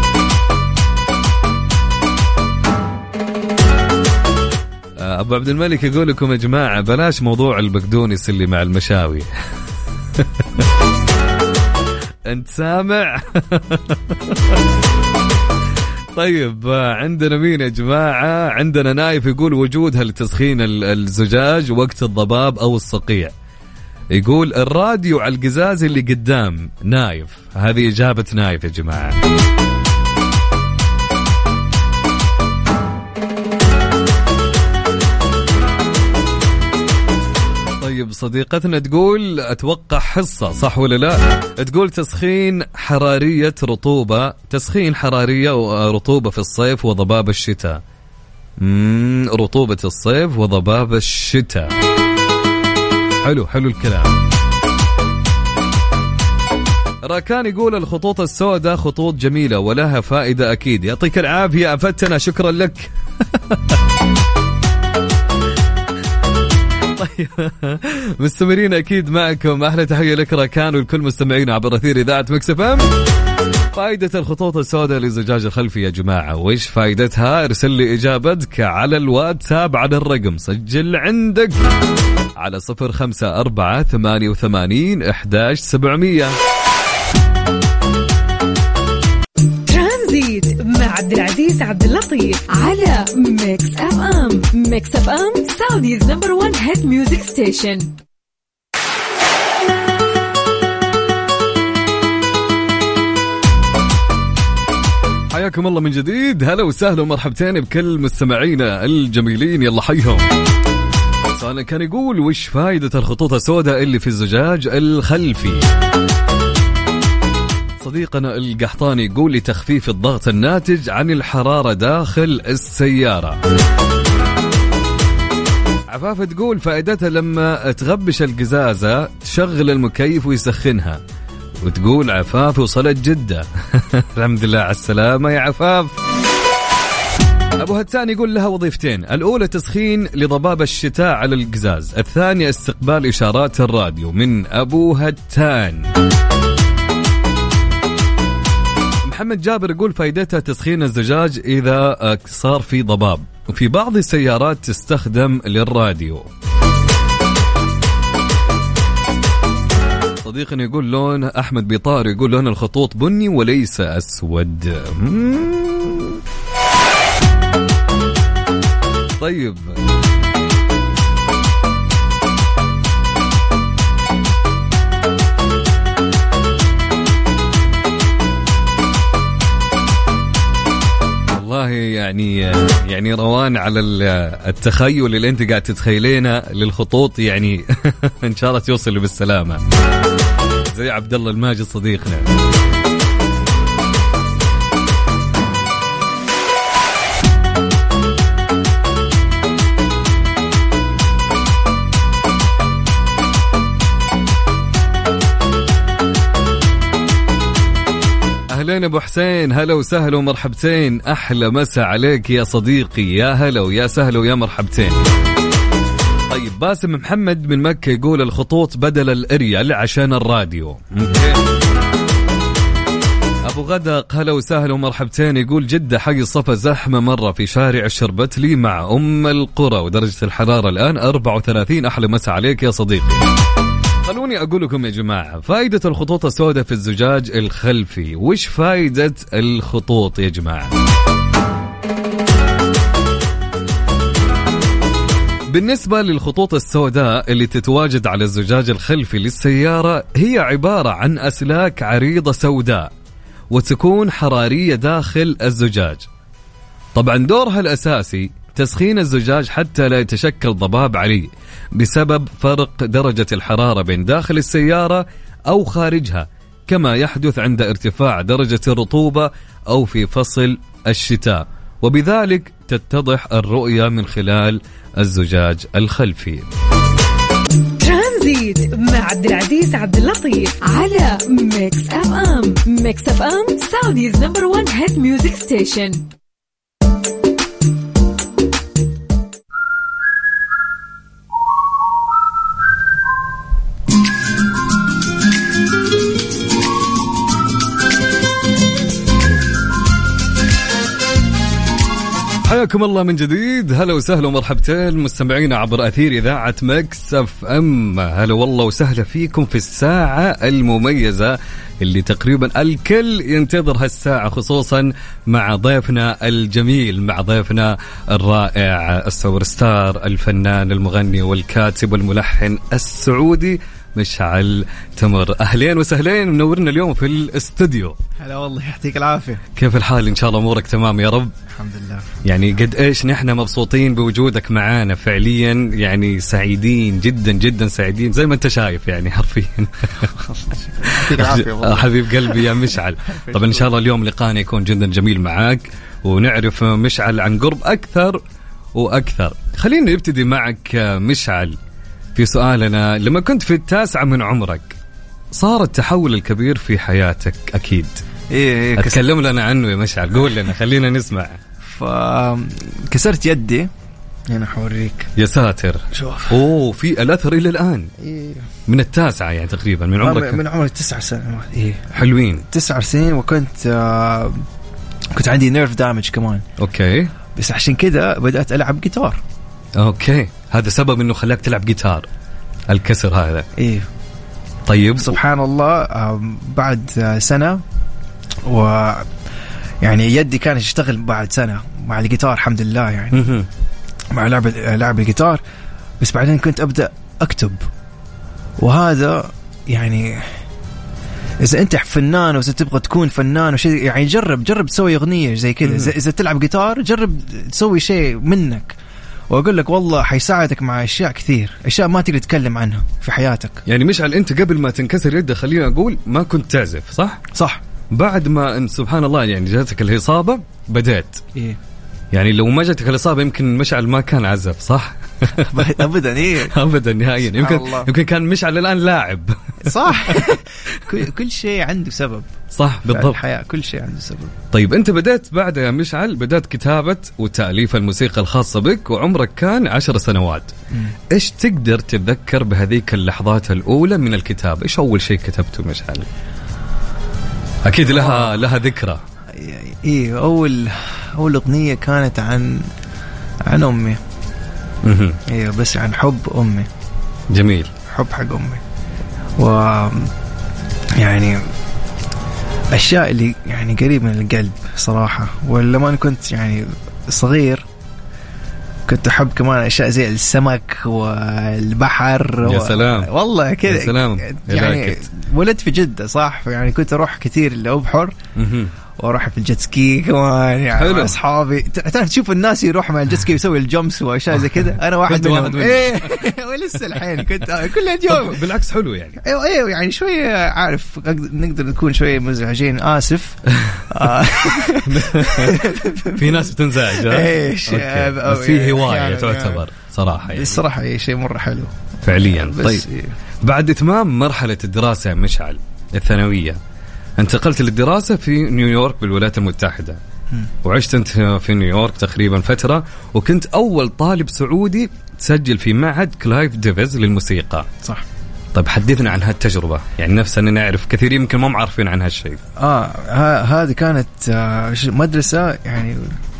أبو عبد الملك يقول لكم يا جماعة بلاش موضوع البقدونس اللي مع المشاوي. أنت سامع؟ طيب عندنا مين يا جماعة؟ عندنا نايف يقول وجودها لتسخين الزجاج وقت الضباب أو الصقيع. يقول الراديو على القزاز اللي قدام. نايف، هذه إجابة نايف يا جماعة. طيب صديقتنا تقول أتوقع حصة، صح ولا لا؟ تقول تسخين حرارية رطوبة، تسخين حرارية ورطوبة في الصيف وضباب الشتاء. مم رطوبة الصيف وضباب الشتاء. حلو حلو الكلام. راكان يقول الخطوط السوداء خطوط جميلة ولها فائدة أكيد. يعطيك العافية أفتنا، شكرا لك. طيب مستمرين أكيد معكم، أحلى تحية لك راكان والكل مستمعين عبر أثير إذاعة ميكس اف ام. فائدة الخطوط السوداء للزجاج الخلفي يا جماعة، وإيش فائدتها؟ ارسل لي إجابتك على الواتساب على الرقم، سجل عندك على صفر خمسة أربعة ثمانية وثمانين أحداش سبعمية. ترانزيت مع عبد العزيز عبد اللطيف على ميكس اف ام. ميكس اف ام سعوديز نمبر وان هيت ميوزك ستيشن. حياكم الله من جديد، هلا وسهلا ومرحبتين بكل مستمعينا الجميلين، يلا حيهم. سؤالنا كان يقول وش فائدة الخطوط السوداء اللي في الزجاج الخلفي؟ صديقنا القحطاني يقول لتخفيف الضغط الناتج عن الحرارة داخل السيارة. عفاف تقول فائدتها لما تغبش القزازة تشغل المكيف ويسخنها. وتقول عفاف وصلت جدة. الحمد لله على السلامة يا عفاف. أبو هتان يقول لها وظيفتين، الأولى تسخين لضباب الشتاء على القزاز، الثانية استقبال إشارات الراديو. من أبو هتان. محمد جابر يقول فائدتها تسخين الزجاج إذا صار في ضباب، وفي بعض السيارات تستخدم للراديو. صديقنا يقول لون أحمد بيطار يقول لون الخطوط بني وليس أسود. طيب والله يعني يعني روان على التخيل اللي انت قاعد تتخيلينه للخطوط، يعني ان شاء الله توصل بالسلامة زي عبد الله الماجد صديقنا. أهلين أبو حسين، هلا وسهلا ومرحبتين، أحلى مسا عليك يا صديقي، يا هلا ويا سهلا ويا مرحبتين. طيب باسم محمد من مكة يقول الخطوط بدل الأريال عشان الراديو. أبو غدق هلا وسهلا ومرحبتين، يقول جدة حي الصفا زحمة مرة في شارع الشربتلي مع أم القرى ودرجة الحرارة الآن أربعة وثلاثين. أحلى مسا عليك يا صديقي. خلوني أقول لكم يا جماعة فائدة الخطوط السوداء في الزجاج الخلفي. وش فائدة الخطوط يا جماعة؟ بالنسبة للخطوط السوداء اللي تتواجد على الزجاج الخلفي للسيارة، هي عبارة عن أسلاك عريضة سوداء وتكون حرارية داخل الزجاج. طبعا دورها الأساسي تسخين الزجاج حتى لا يتشكل ضباب عليه بسبب فرق درجة الحرارة بين داخل السيارة أو خارجها، كما يحدث عند ارتفاع درجة الرطوبة أو في فصل الشتاء، وبذلك تتضح الرؤية من خلال الزجاج الخلفي. ترانزيت مع عبد العزيز عبد اللطيف على ميكس اف ام. ميكس اف ام سعوديز نمبر ون هيت ميوزك ستيشن. حياكم الله من جديد، هلا وسهلا ومرحبتين مستمعينا عبر أثير إذاعة ميكس اف ام. هلا والله وسهلا فيكم في الساعة المميزة اللي تقريبا الكل ينتظر هالساعة، خصوصا مع ضيفنا الجميل، مع ضيفنا الرائع السوبر ستار الفنان المغني والكاتب والملحن السعودي مشعل تمر. أهلين وسهلين، منورنا اليوم في الاستوديو. هلا والله يعطيك العافية. كيف الحال؟ إن شاء الله أمورك تمام يا رب. الحمد لله. يعني قد إيش نحن مبسوطين بوجودك معانا فعليا، يعني سعيدين جدا جدا سعيدين زي ما أنت شايف يعني حرفيا. يعطيك العافية حبيب قلبي يا مشعل. طبعا إن شاء الله اليوم لقانا يكون جدا جميل معاك ونعرف مشعل عن قرب أكثر وأكثر. خلينا نبتدي معك مشعل في سؤالنا. لما كنت في التاسعة من عمرك صار التحول الكبير في حياتك أكيد. إيه إيه أتكلم لنا عنه يا مشعل، قول لنا خلينا نسمع. فكسرت يدي، أنا حوريك. يا ساتر. شوف. أوه في الأثر إلى الآن. إيه. من التاسعة يعني تقريبا من عمرك. من عمري تسع سنوات. إيه. حلوين. تسع سنين وكنت آه كنت عندي نيرف دامج كمان. أوكي. بس عشان كده بدأت ألعب جيتار. أوكي. هذا سبب إنه خلاك تلعب جيتار الكسر هذا. إيه. طيب. سبحان الله آه بعد آه سنة و يعني يدي كانت تشتغل بعد سنة مع الجيتار الحمد لله يعني مع لعب لعب الجيتار. بس بعدين كنت أبدأ أكتب، وهذا يعني إذا أنت فنان وإذا تبغى تكون فنان وشيء يعني جرب جرب تسوي أغنية زي كذا. إذا تلعب جيتار جرب تسوي شيء منك، وأقول لك والله حيساعدك مع أشياء كثير، أشياء ما تقدر تتكلم عنها في حياتك. يعني مشعل أنت قبل ما تنكسر يدك خلينا أقول ما كنت تعزف صح؟ صح. بعد ما ان سبحان الله يعني جاتك الإصابة بدأت إيه. يعني لو ما جاتك الإصابة يمكن مشعل ما كان عزف صح؟ أبدا إيه أبدا نهائيا يمكن يمكن كان مشعل الآن لاعب صح. كل كل شيء عنده سبب صح بالضبط الحياة كل شيء عنده سبب. طيب أنت بدأت بعد يا مشعل بدأت كتابة وتأليف الموسيقى الخاصة بك وعمرك كان عشر سنوات. م. إيش تقدر تتذكر بهذيك اللحظات الأولى من الكتاب؟ إيش أول شيء كتبته مشعل؟ أكيد لها أوه. لها ذكرى. إيه أول أول أغنية كانت عن عن أمي. إيه بس عن حب أمي. جميل. حب حق أمي. و يعني أشياء اللي يعني قريب من القلب صراحة. ولما كنت يعني صغير كنت أحب كمان أشياء زي السمك والبحر. يا سلام. و... والله كذا. يا سلام. يعني ولدت في جدة صح يعني كنت أروح كثير لأبحر. واروح في الجيت سكي كمان يعني مع اصحابي. تعرف تشوف الناس يروح مع الجيت سكي يسوي الجمس واشياء زي كذا انا واحد منهم. ايه ولسه الحين كنت كل اليوم. بالعكس حلو يعني. ايوه ايوه يعني شويه عارف نقدر نكون شويه مزعجين اسف. في ناس بتنزعج. ايش بس في هوايه تعتبر صراحه يعني. الصراحه اي شيء مره حلو فعليا. طيب بعد اتمام مرحله الدراسه يا مشعل الثانويه انتقلت للدراسة في نيويورك بالولايات المتحدة. م. وعشت أنت في نيويورك تقريبا فترة وكنت أول طالب سعودي تسجل في معهد كلايف ديفيز للموسيقى صح. طيب حدثنا عن هالتجربة يعني نفسنا نعرف كثير يمكن ما معرفين عن هالشيء. آه هذه كانت آه مدرسة يعني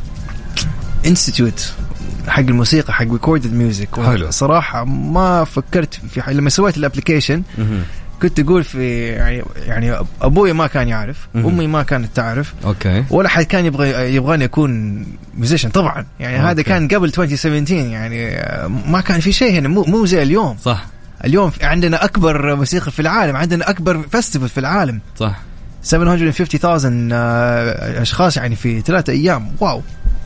انستيتيوت حق الموسيقى حق ريكوردد ميوزك. صراحة ما فكرت في لما سويت الابليكيشن كنت أقول في يعني يعني أبوي ما كان يعرف أمي ما كانت تعرف أوكي. ولا حد كان يبغى يبغاني أكون ميوزيشن طبعا يعني أوكي. هذا كان قبل ألفين وسبعتاشر يعني ما كان في شيء هنا مو مو زي اليوم صح. اليوم عندنا أكبر موسيقى في العالم عندنا أكبر فestival في العالم صح سبعمية وخمسين ألف أشخاص يعني في ثلاثة أيام واو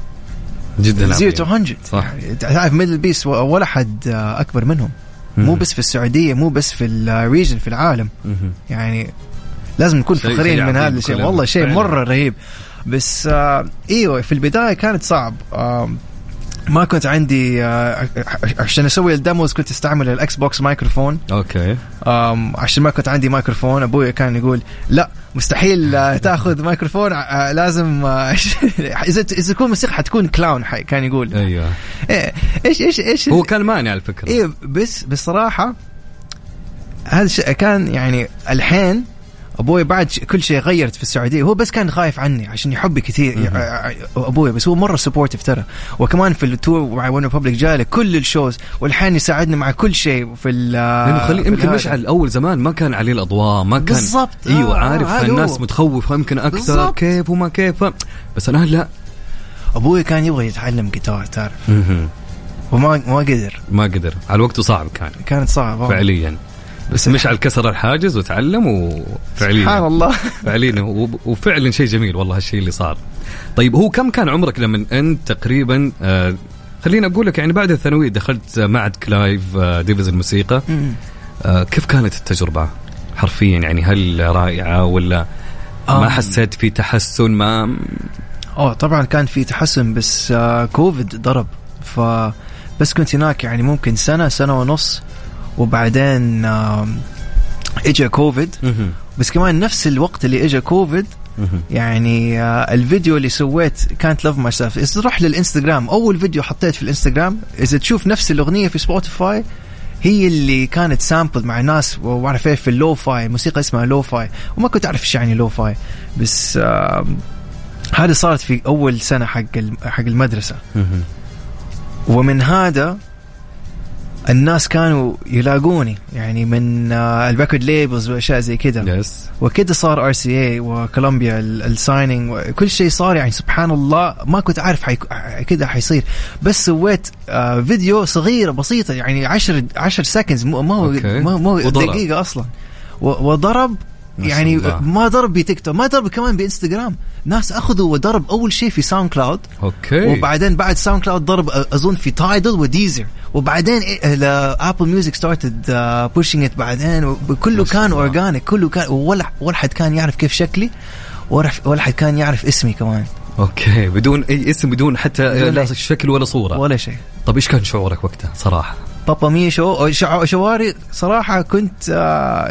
جدا زيرو تو مية صح يعني تعرف ميدل بيس ولا حد أكبر منهم مو بس في السعودية مو بس في الريجن في العالم يعني لازم نكون فخورين من هذا الشيء والله شيء مرة رهيب. بس آه ايوه في البداية كانت صعب. آه ما كنت عندي آه عشان اسوي الديموز كنت استعمل الاكس بوكس مايكروفون اوكي. آه عشان ما كنت عندي مايكروفون ابوي كان يقول لا مستحيل آه تاخذ مايكروفون آه لازم آه اذا اذا تكون موسيقى حتكون كلاون كان يقول. ايوه إيه ايش ايش ايش هو كان مانع على الفكره. ايه بس بصراحه هذا الشيء كان يعني الحين ابوي بعد كل شيء غيرت في السعوديه هو بس كان خايف عني عشان يحبي كثير ابوي بس هو مره سبورتيف ترى وكمان في التور مع ون ريبابليك جاله كل الشوز والحين يساعدنا مع كل شيء في ال خلي يمكن مشعل اول زمان ما كان عليه الاضواء ما كان بالضبط. ايوه عارف آه الناس متخوفه يمكن اكثر بالزبط. كيف وما كيف بس انا لا ابوي كان يبغى يتعلم جيتار تعرف وما ما قدر ما قدر على وقته صعب كان كانت صعبه فعليا بس مشعل كسر الحاجز وتعلم وفعليا سبحان الله فعليا وفعلا شيء جميل والله هالشيء اللي صار. طيب هو كم كان عمرك لما أنت تقريبا آه خلينا أقول لك يعني بعد الثانوية دخلت معهد كلايف آه ديفيز الموسيقى آه كيف كانت التجربة حرفيا يعني هل رائعة ولا ما آه. حسيت في تحسن ما اه طبعا كان في تحسن بس آه كوفيد ضرب فبس كنت هناك يعني ممكن سنة سنة ونص وبعدين اجى كوفيد بس كمان نفس الوقت اللي اجى كوفيد يعني الفيديو اللي سويت كانت لاف ماي سيلف اذا تروح للانستغرام اول فيديو حطيت في الانستغرام اذا تشوف نفس الاغنيه في سبوتيفاي هي اللي كانت سامبل مع ناس وعرف ايه في اللو فاي موسيقى اسمها لو فاي وما كنت اعرف ايش يعني لو فاي بس آه هذا صارت في اول سنه حق حق المدرسه ومن هذا الناس كانوا يلاقوني يعني من الريكورد ليبلز واشياء زي كده yes. وكده صار ار سي اي وكولومبيا السايننج وكل شيء صار يعني سبحان الله ما كنت عارف حي... كده حيصير بس سويت آه فيديو صغيرة بسيطة يعني عشر عشر سكندز ما هو okay. ما هو دقيقة اصلا و... وضرب يعني ما ضرب بتيك توك ما ضرب كمان بانستغرام ناس اخذوا وضرب اول شيء في ساوند كلاود اوكي وبعدين بعد ساوند كلاود ضرب اظن في تايدل وديزر وبعدين ابل ميوزك ستارتد بوشينج ات بعدين كله كان اورجانيك كله كان ولا ولا حد كان يعرف كيف شكلي ولا حد كان يعرف اسمي كمان. اوكي بدون اي اسم بدون حتى بدون لا شكل ولا صورة ولا شيء. طب ايش كان شعورك وقتها صراحة؟ بابا ميشو شواري صراحة كنت آه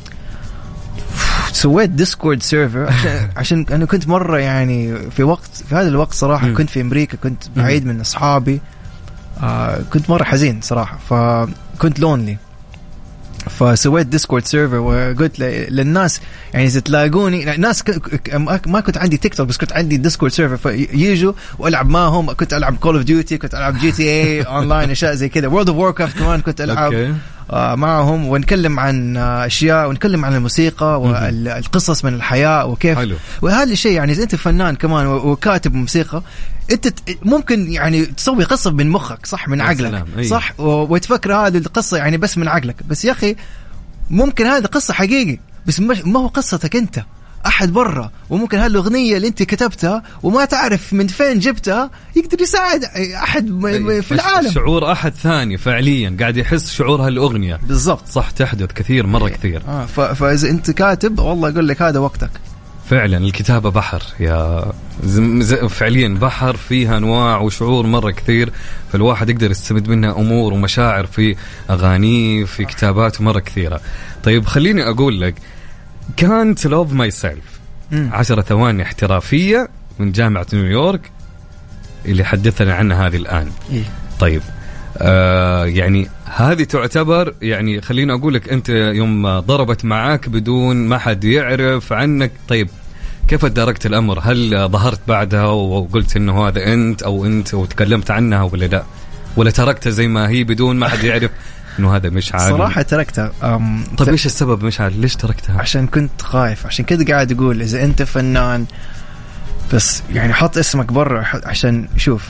سويت ديسكورد سيرفر عشان عشان انا كنت مرة يعني في وقت في هذا الوقت صراحة م. كنت في امريكا كنت بعيد من اصحابي آه كنت مرة حزين صراحة فكنت لونلي فسويت ديسكورد سيرفر وقلت للناس يعني إذا تلاقوني ناس ما كنت عندي تيك توك بس كنت عندي ديسكورد سيرفر فييجوا وألعب معهم كنت ألعب كول اوف ديوتي كنت ألعب جي تي اي اونلاين اشياء زي كذا وورلد اوف ووركرافت كمان كنت ألعب معهم ونتكلم عن اشياء ونتكلم عن الموسيقى والقصص من الحياة وكيف حلو. وهذا الشيء يعني إذا أنت فنان كمان وكاتب موسيقى انت ممكن يعني تسوي قصة من مخك صح من عقلك صح وتفكر هذه القصة يعني بس من عقلك بس يا أخي ممكن هذه قصة حقيقي بس ما هو قصتك انت احد برا وممكن هذه الأغنية اللي انت كتبتها وما تعرف من فين جبتها يقدر يساعد احد في العالم شعور احد ثاني فعليا قاعد يحس شعور هالأغنية بالضبط صح تحدث كثير مرة كثير آه فإذا انت كاتب والله اقول لك هذا وقتك فعلا الكتابة بحر يا فعليا بحر فيها أنواع وشعور مرة كثير فالواحد يقدر يستمد منها أمور ومشاعر في أغانيه في كتابات مرة كثيرة. طيب خليني أقول لك كانت Love Myself عشرة ثواني احترافية من جامعة نيويورك اللي حدثنا عنها هذه الآن إيه؟ طيب آه يعني هذه تعتبر يعني خليني أقول لك أنت يوم ضربت معاك بدون ما حد يعرف عنك طيب كيف تداركت الأمر؟ هل ظهرت بعدها وقلت إنه هذا أنت أو أنت وتكلمت عنها ولا لا ولا تركتها زي ما هي بدون ما حد يعرف إنه هذا مشعل؟ صراحة تركتها. طيب إيش السبب مشعل ليش تركتها؟ عشان كنت خايف عشان كده قاعد أقول إذا أنت فنان بس يعني حط اسمك برا عشان شوف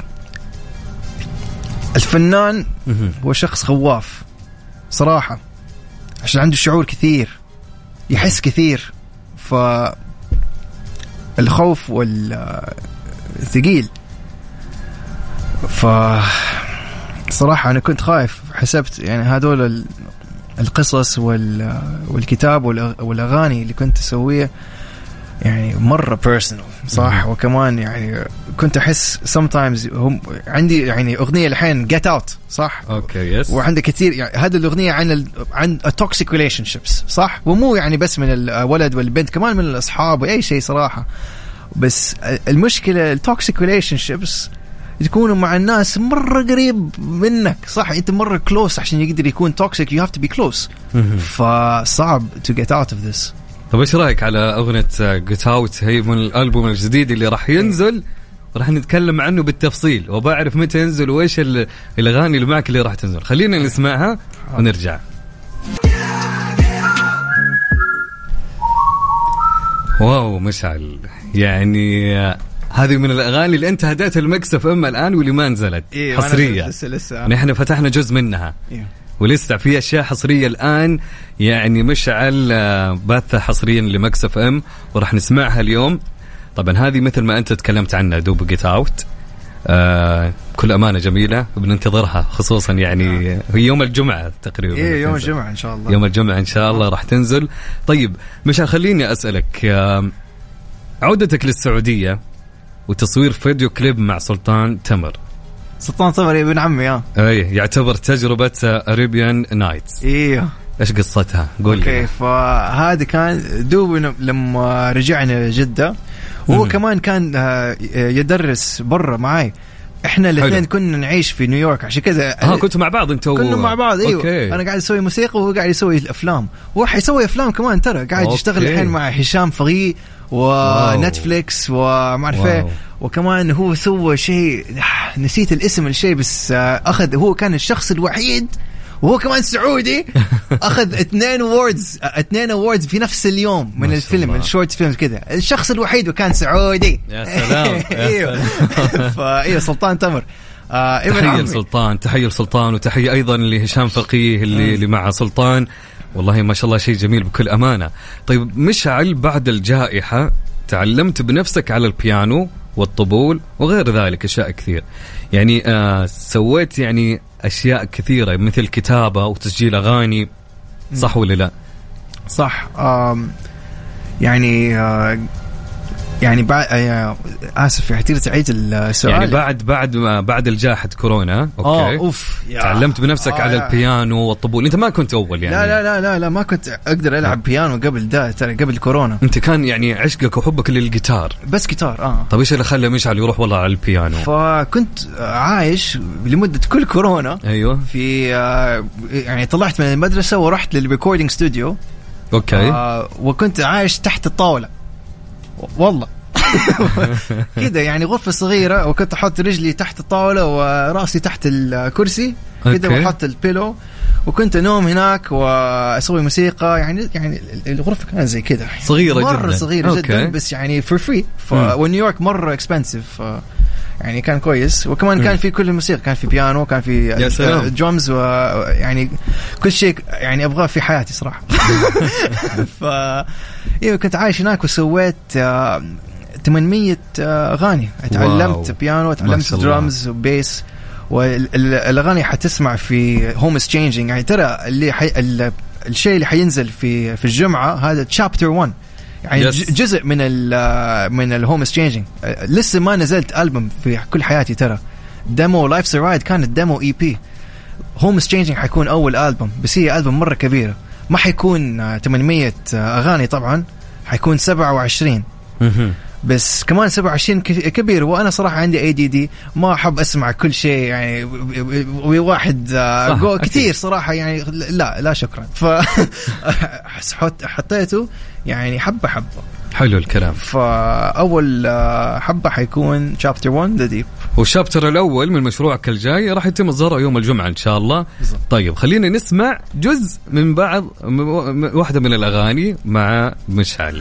الفنان هو شخص خواف صراحة عشان عنده شعور كثير يحس كثير فالخوف والثقيل فصراحة أنا كنت خايف حسبت يعني هذول القصص والكتاب والأغاني اللي كنت أسويه يعني مرة personal صح وكمان يعني كنت أحس sometimes هم عندي يعني أغنية الحين get out صح أوكي okay, yes. وعندي كثير يعني هذه الأغنية عن ال عن toxic relationships صح ومو يعني بس من الولد والبنت كمان من الأصحاب وأي شيء صراحة بس المشكلة toxic relationships يكونوا مع الناس مرة قريب منك صح أنت مرة close عشان يقدر يكون toxic you have to be close فصعب to get out of this. طب ايش رايك على اغنيه جيت اوت هي من الالبوم الجديد اللي راح ينزل وراح نتكلم عنه بالتفصيل وبعرف متى ينزل وايش الاغاني اللي معك اللي راح تنزل خلينا نسمعها ونرجع. واو مشعل يعني هذه من الاغاني اللي انت هديتها المكس اف ام الان واللي ما نزلت إيه حصريه لسه لسه نحن فتحنا جزء منها إيه. ولسه في أشياء حصرية الآن يعني مشعل باثة حصريا لمكس اف ام ورح نسمعها اليوم. طبعا هذه مثل ما أنت تكلمت عنها دوب جيت أوت آه كل أمانة جميلة وبننتظرها خصوصا يعني هي يوم الجمعة تقريبا إيه يوم الجمعة إن شاء الله يوم الجمعة إن شاء الله راح تنزل. طيب مشعل خليني أسألك آه عودتك للسعودية وتصوير فيديو كليب مع سلطان تمر. سلطان تمر ابن عمي اه اي يعتبر تجربة أريبيان نايتس. ايوه ايش قصتها قول لي. اوكي فهذا كان دوب لما رجعنا جدة وهو كمان كان يدرس برا معي احنا الاثنين كنا نعيش في نيويورك عشان كذا اه كنتوا مع بعض انتوا كنا مع بعض ايوه أوكي. انا قاعد اسوي موسيقى وهو قاعد يسوي الافلام وهو حيسوي افلام كمان ترى قاعد أوكي. يشتغل الحين مع هشام فغي ونتفليكس وما اعرف ايه وكمان هو سوى شيء نسيت الاسم الشيء بس اخذ هو كان الشخص الوحيد وهو كمان سعودي اخذ اثنين اووردز اثنين اووردز في نفس اليوم من الفيلم الشورت فيلم كذا الشخص الوحيد وكان سعودي. يا سلام ايوه فايه سلطان تمر آه تحية سلطان تحية سلطان وتحية ايضا لهشام فقيه اللي, اللي مع سلطان والله ما شاء الله شيء جميل بكل امانه. طيب مشعل بعد الجائحه تعلمت بنفسك على البيانو والطبول وغير ذلك اشياء كثير يعني آه سويت يعني اشياء كثيره مثل كتابه وتسجيل اغاني صح ولا لا؟ صح آم يعني آه يعني بعد اسف يعني تقدر تعيد السؤال. يعني بعد بعد ما بعد الجائحة كورونا اوكي اوف تعلمت بنفسك آه على يا. البيانو والطبول. انت ما كنت اول يعني؟ لا لا لا لا, لا ما كنت اقدر العب لا. بيانو قبل ده ترى قبل كورونا. انت كان يعني عشقك وحبك للجيتار بس جيتار اه. طب ايش اللي خلى مشعل يروح والله على البيانو؟ فكنت عايش لمدة كل كورونا ايوه في آه يعني طلعت من المدرسة ورحت للريكوردينج ستوديو اوكي آه وكنت عايش تحت الطاولة والله كده يعني غرفة صغيرة وكنت أحط رجلي تحت الطاولة ورأسي تحت الكرسي كده وأحط البيلو وكنت أنوم هناك وأسوي موسيقى يعني يعني الغرفة كانت زي كده صغيرة مرة جدا صغيرة أوكي. جدا بس يعني for free ونيويورك مرة expensive يعني كان كويس وكمان م. كان في كل الموسيقى كان في بيانو كان في درامز ويعني كل شيء يعني أبغاه في حياتي صراحة. ف إيه كنت عايش هناك وسويت ثمانمية أغاني تعلمت بيانو تعلمت درامز وبيس والأغاني حتسمع في هومس تشينجينج يعني ترى اللي حي... الشيء اللي حينزل في في الجمعة هذا تشابتر واحد يعني yes. جزء من ال من الهومس تشينجينج. لسه ما نزلت ألبوم في كل حياتي ترى ديمو لايف سرايد كانت ديمو اي بي. هومس تشينجينج حيكون أول ألبوم بس هي ألبوم مرة كبيرة ما حيكون ثمانمية أغاني طبعا حيكون سبعة وعشرين بس كمان سبعة وعشرين كبير وأنا صراحة عندي اي دي دي ما أحب أسمع كل شيء يعني وواحد جو كتير صراحة يعني لا لا شكرا. فحطيته يعني حبة حبة. حلو الكلام. فأول حبة حيكون شابتر واحد The Deep والشابتر الأول من مشروعك الجاي راح يتم إصداره يوم الجمعة إن شاء الله بالضبط. طيب خلينا نسمع جزء من بعض واحدة من الأغاني مع مشعل.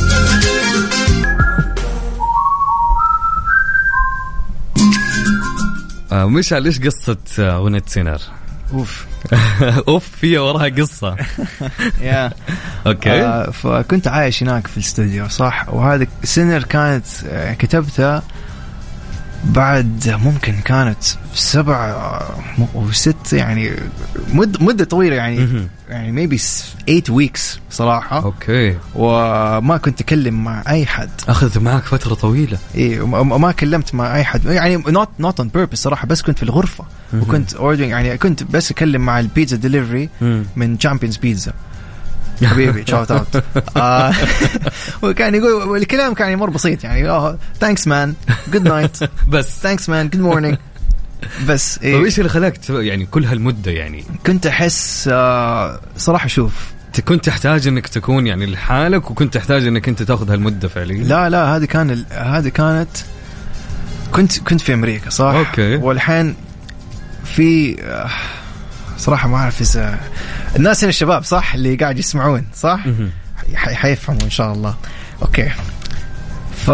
آه مشعل ليش قصة أغنية سينر؟ أوف أوف فيها وراها قصة. يا أوكي. آه فكنت عايش هناك في الاستوديو صح وهذا سينر كانت كتبتها بعد ممكن كانت سبع أو ست يعني مدة مدة طويلة يعني يعني maybe eight weeks صراحة. أوكي. وما كنت أكلم مع أي حد. أخذت معك فترة طويلة. إيه ما كلمت مع أي حد يعني not not on purpose صراحة بس كنت في الغرفة وكنت ordering يعني كنت بس أكلم مع البيتزا ديليفري من Champions Pizza حبيبي شوت اوت. وكان يقول والكلام كان يمر بسيط يعني اه ثانكس مان جود نايت بس ثانكس مان جود مورنينج بس. إيه طيب ايش اللي خلاك يعني كل هالمدة يعني؟ كنت احس آه صراحة شوف كنت تحتاج انك تكون يعني لحالك وكنت تحتاج انك انت تاخذ هالمدة فعليا؟ لا لا هذه كان هذه كانت كنت كنت في امريكا صح. اوكي. والحين في آه صراحة ما أعرف إذا الناس هنا الشباب صح اللي قاعد يسمعون صح حيفهموا إن شاء الله. أوكي. ف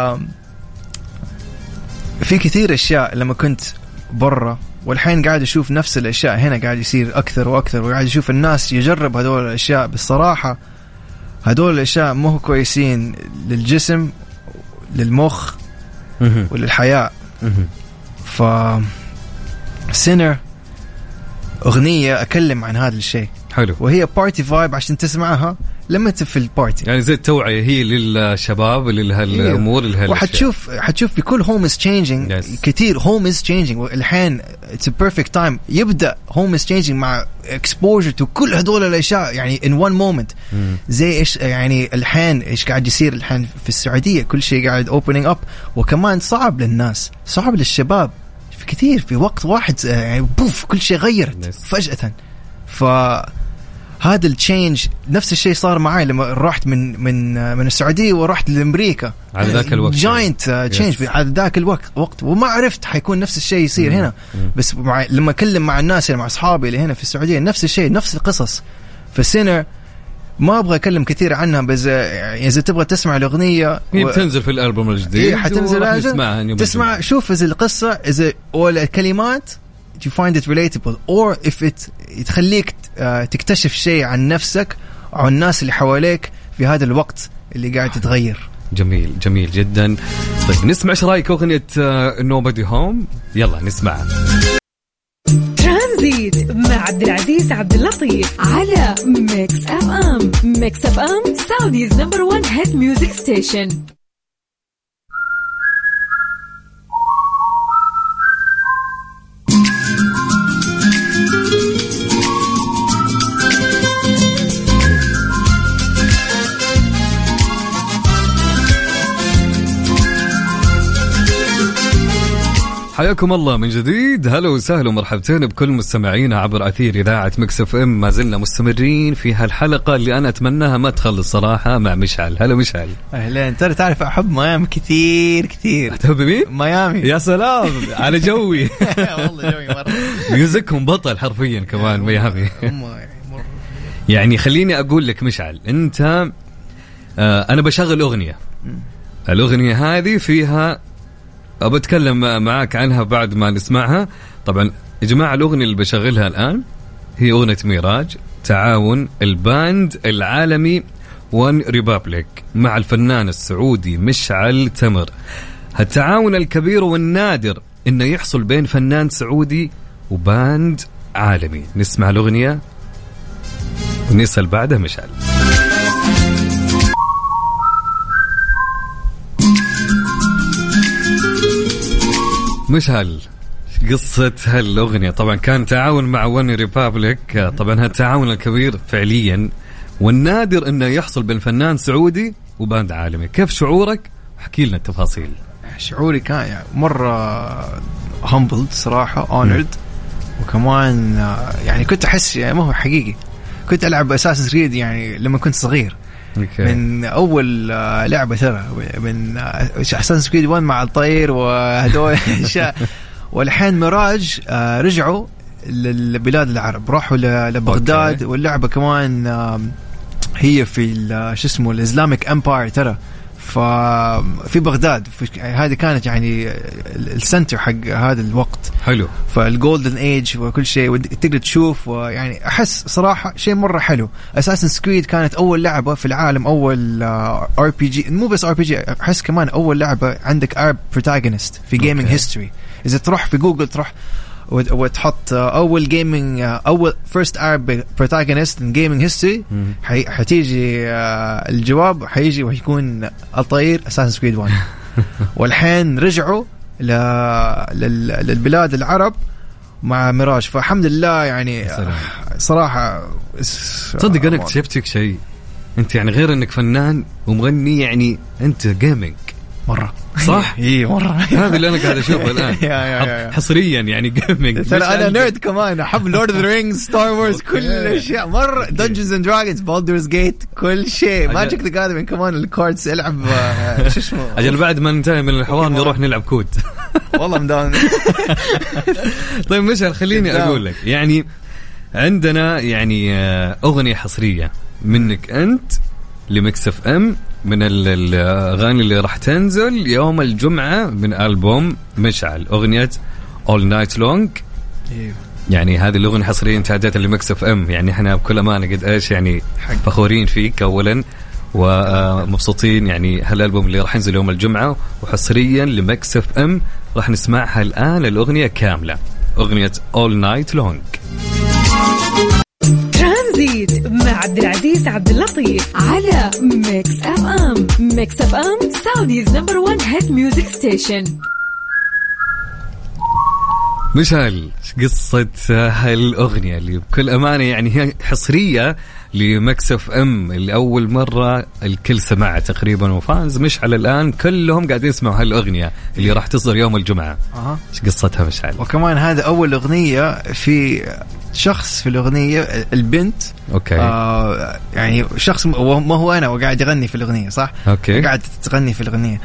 في كثير أشياء لما كنت برا والحين قاعد أشوف نفس الأشياء هنا قاعد يصير أكثر وأكثر وقاعد أشوف الناس يجرب هدول الأشياء بالصراحة هدول الأشياء مو هو كويسين للجسم للمخ وللحياة. ف سينر أغنية أكلم عن هذا الشيء. حلو. وهي بارتي فايب عشان تسمعها لما في البارتي يعني زي التوعية هي للشباب اللي لهالأمور اللي هالأشياء. وحتشوف حتشوف في كل home is changing yes. كتير home is changing الحين it's a perfect time يبدأ home is changing مع exposure to كل هدول الأشياء يعني in one moment mm. زي إيش يعني الحين إيش قاعد يصير الحين في السعودية كل شيء قاعد opening up وكمان صعب للناس صعب للشباب في كثير في وقت واحد يعني بوف كل شيء غيرت yes. فجأة. فهذا التشينج نفس الشيء صار معي لما رحت من من من السعودية ورحت لأمريكا على ذاك الوقت جاينت تشينج yes. على ذاك الوقت وقت وما عرفت حيكون نفس الشيء يصير mm. هنا mm. بس مع لما أكلم مع الناس مع أصحابي اللي هنا في السعودية نفس الشيء نفس القصص. فالسينر ما أبغى أتكلم كثير عنها بس يعني إذا تبغى تسمع الأغنية هي و... بتنزل في الألبوم الجديد إيه حتنزل تسمع تسمع شوف إذا القصة إذا ولا الكلمات you find it relatable or if it تخليك تكتشف شيء عن نفسك أو عن الناس اللي حواليك في هذا الوقت اللي قاعد تتغير. جميل جميل جدا. طيب نسمع ايش رايك أغنية Nobody Home يلا نسمعها. ترانزيت مع عبد العزيز عبد اللطيف على ميكس اف ام. ميكس اف ام سعوديز نمبر ون هيت ميوزك ستيشن. حياكم الله من جديد. هلا وسهلا ومرحبتين بكل مستمعينا عبر أثير إذاعة ميكس اف ام. ما زلنا مستمرين في هالحلقة اللي أنا أتمناها ما تخلص صراحة مع مشعل. هلا مشعل. أهلين. ترى تعرف أحب ميامي كثير كثير. تحب مين؟ ميامي. يا سلام على جوي. والله جوي مرة. ميوزكهم بطل حرفيا كمان ميامي. يعني خليني أقول لك مشعل، أنت آه أنا بشغل أغنية، الأغنية هذه فيها أبى أتكلم معاك عنها بعد ما نسمعها. طبعا يا جماعة الأغنية اللي بشغلها الآن هي أغنية ميراج، تعاون الباند العالمي وان ريبابليك مع الفنان السعودي مشعل تمر. هالتعاون الكبير والنادر إنه يحصل بين فنان سعودي وباند عالمي. نسمع الأغنية ونسأل بعدها مشعل. مشعل، قصة هالأغنية طبعا كان تعاون مع ون ريبابليك. طبعا هالتعاون الكبير فعليا والنادر انه يحصل بين فنان سعودي وباند عالمي. كيف شعورك؟ احكي لنا التفاصيل. شعوري كان يعني مرة humbled صراحة، honored، وكمان يعني كنت أحس يعني ما هو حقيقي. كنت ألعب أساسن كريد يعني لما كنت صغير. okay. من أول لعبة ترى من أساسن كريد واحد مع الطير وهدول أشياء. والحين ميراج رجعوا للبلاد العرب، راحوا لبغداد. okay. واللعبة كمان هي في شو اسمه الإسلاميك أمباير ترى، ففي بغداد. هذه كانت يعني السنتر حق هذا الوقت. حلو. فالجولدن ايج وكل شيء تقدر تشوف، ويعني احس صراحه شيء مره حلو. اساسن كريد كانت اول لعبه في العالم، اول ار بي جي، مو بس ار بي جي، احس كمان اول لعبه عندك ارب بروتاغونست في جيمنج هيستوري. اذا تروح في جوجل تروح وتحط اول جيمنج، اول فيرست ارب بروتاغونست ان جيمنج هيستوري، حتيجي الجواب حيجي ويكون الطير اساسن كريد واحد. والحين رجعوا للبلاد العرب مع ميراج، فالحمد لله يعني صراحة. صدق أنا اكتشفتك شيء، أنت يعني غير أنك فنان ومغني، يعني أنت جيمنج مرة. صح؟ إيه مرة. هذا اللي أنا قاعد أشوفه الآن حصريا يعني جيمنج. ترى أنا نيرد كمان، أحب لورد اوف ذا رينجز، ستار وورز، كل الأشياء مرة. دنجنز اند دراجونز، بالدرز جيت، كل شيء. ماجيك ذا جاذرينج كمان، الكاردز ألعب شو اسمه. أجل بعد ما ننتهي من الحوار نروح نلعب كود. والله مدان. طيب مشعل، خليني أقول لك يعني عندنا يعني أغنية حصرية منك أنت لميكس اف ام من الأغاني اللي راح تنزل يوم الجمعة من ألبوم مشعل، أغنية All Night Long. يعني هذه الأغنية حصرية انت عدتها لميكس اف ام. يعني احنا بكل أمانة قد ايش يعني فخورين فيك أولا ومبسوطين. يعني هالألبوم اللي راح ينزل يوم الجمعة وحصريا لميكس اف ام راح نسمعها الآن الأغنية كاملة، أغنية All Night Long. ترانزيت مع عبد العزيز عبد اللطيف على ميكس اف ام. ميكس اف ام سعوديز نمبر وان هيت ميوزك ستيشن. مشعل، قصة هالأغنية اللي بكل أمانة يعني هي حصرية لميكس اف ام اللي أول مرة الكل سمعها تقريبا، وفانز مشعل الآن كلهم قاعدين يسمعوا هالأغنية اللي راح تصدر يوم الجمعة. أه. إيش قصتها مشعل؟ وكمان هذا أول أغنية في شخص في الأغنية البنت. أوكي. آه يعني شخص ما هو أنا وقاعد يغني في الأغنية، صح؟ أوكي. قاعد تغني في الأغنية،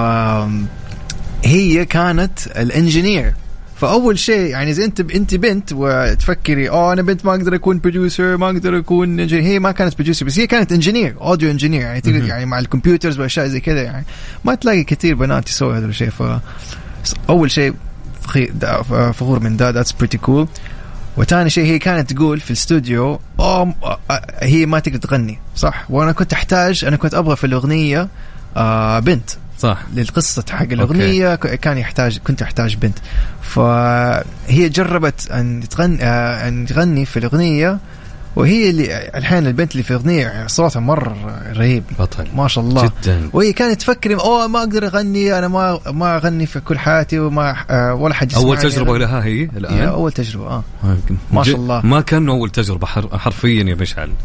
فهي كانت الانجينير. فأول شيء يعني إذا أنت أنت بنت وتفكري أه أنا بنت ما أقدر أكون بروديوسر، ما أقدر أكون انجينير. هي ما كانت بروديوسر، بس هي كانت انجينير، أوديو انجينير. يعني تقدر يعني مع الكمبيوترز وأشياء زي كذا. يعني ما تلاقي كثير بنات يسوي هذا الشيء. فأول شيء فخور من ده، that's pretty cool. وتاني شيء هي كانت تقول في الاستوديو أوه هي ما تقدر تغني، صح؟ وأنا كنت أحتاج أنا كنت أبغى في الأغنية آه بنت، صح؟ للقصة حق الأغنية. أوكي. كان يحتاج كنت أحتاج بنت. فهي جربت أن تغني آه أن تغني في الأغنية، وهي اللي الحين البنت اللي في الأغنية صوتها مرة رهيب، بطل ما شاء الله جدا. وهي كانت تفكر أوه ما أقدر أغني، أنا ما ما أغني في كل حياتي وما آه ولا حد أول تجربة لها هي الآن. أول تجربة آه ما شاء الله. ما كان أول تجربة حرفيا يا مشعل.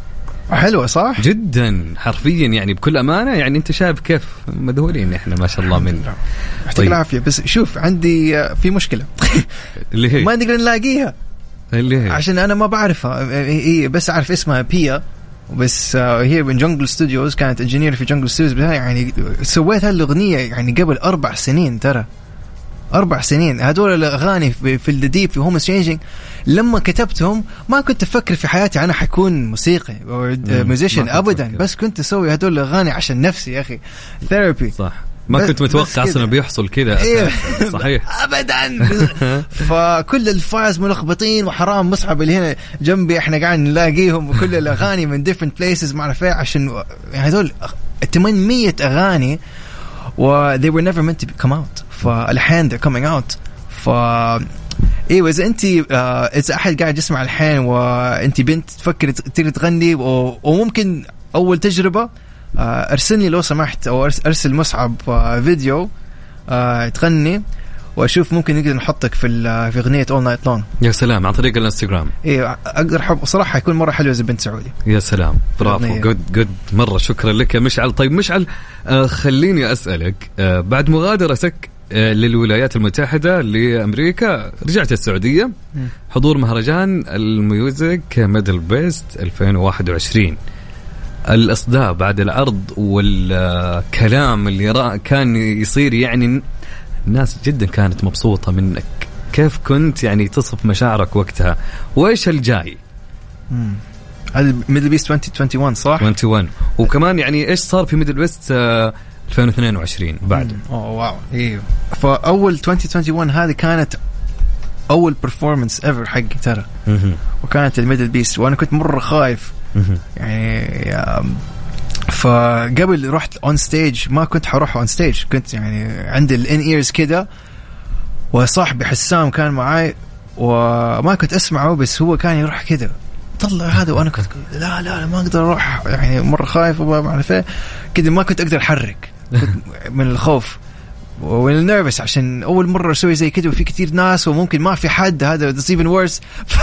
حلوة صح جدا حرفيا يعني بكل أمانة. يعني أنت شايف كيف مذهولين إحنا ما شاء الله من يعطيك طيب. العافية. بس شوف عندي في مشكلة اللي هي ما نقدر نلاقيها اللي هي عشان أنا ما بعرفها. هي بس أعرف اسمها بيا بس. هي من جونجل ستوديوز كانت انجينير في جونجل ستوديوز. يعني سويت هالأغنية يعني قبل أربع سنين ترى أربع سنين. هدول الأغاني في الديب في هوم تشينجينج لما كتبتهم ما كنت أفكر في حياتي أنا حكون موسيقي أو ميوزيشن أبدا. بس كنت أسوي هدول الأغاني عشان نفسي يا أخي ثيرابي. صح ما كنت متوقع أصلا بيحصل كذا. إيه صحيح أبدا. فكل الفايلز ملخبطين وحرام مصعب اللي هنا جنبي إحنا قاعد نلاقيهم وكل الأغاني من different places ما أعرف إيه عشان هدول ثمانمية أغاني و they were never meant to come out. فالحين they're coming out. ف ايوه اذا انت آه اذا احد قاعد يسمع الحين وانت بنت تفكر تقدر تغني و... وممكن اول تجربه آه ارسلني لو سمحت او ارسل مصعب آه فيديو آه تغني واشوف ممكن نقدر نحطك في في اغنيه All Night Long. يا سلام عن طريق الانستغرام. ايه اقدر حب صراحه حيكون مره حلو اذا بنت سعودي. يا سلام برافو جود جود مره شكرا لك يا مشعل. طيب مشعل آه خليني اسالك آه بعد مغادرتك آه للولايات المتحده لامريكا رجعت السعوديه حضور مهرجان الميوزك ميدل بيست ألفين وواحد وعشرين. الاصداء بعد العرض والكلام اللي كان يصير يعني الناس جدا كانت مبسوطة منك. كيف كنت يعني تصف مشاعرك وقتها وإيش الجاي؟ هذا ميدل بيست ألفين وواحد وعشرين صح؟ واحد وعشرين وكمان يعني إيش صار في ميدل بيست ألفين واثنين وعشرين بعد؟ أوه واو إيه. فأول ألفين وواحد وعشرين هذه كانت أول performance ever حقي ترى. وكانت الميدل بيست وأنا كنت مرة خايف يعني. فقبل رحت اون ستيج ما كنت حروح اون ستيج. كنت يعني عندي الان ايرز كده وصاحبي حسام كان معاي وما كنت اسمعه بس هو كان يروح كده طلع هذا وانا كنت لا لا ما اقدر اروح يعني مره خايف وما اعرف ايه كده ما كنت اقدر احرك من الخوف والنيرفس عشان اول مره اسوي زي كده وفي كتير ناس وممكن ما في حد. هذا that's even worse.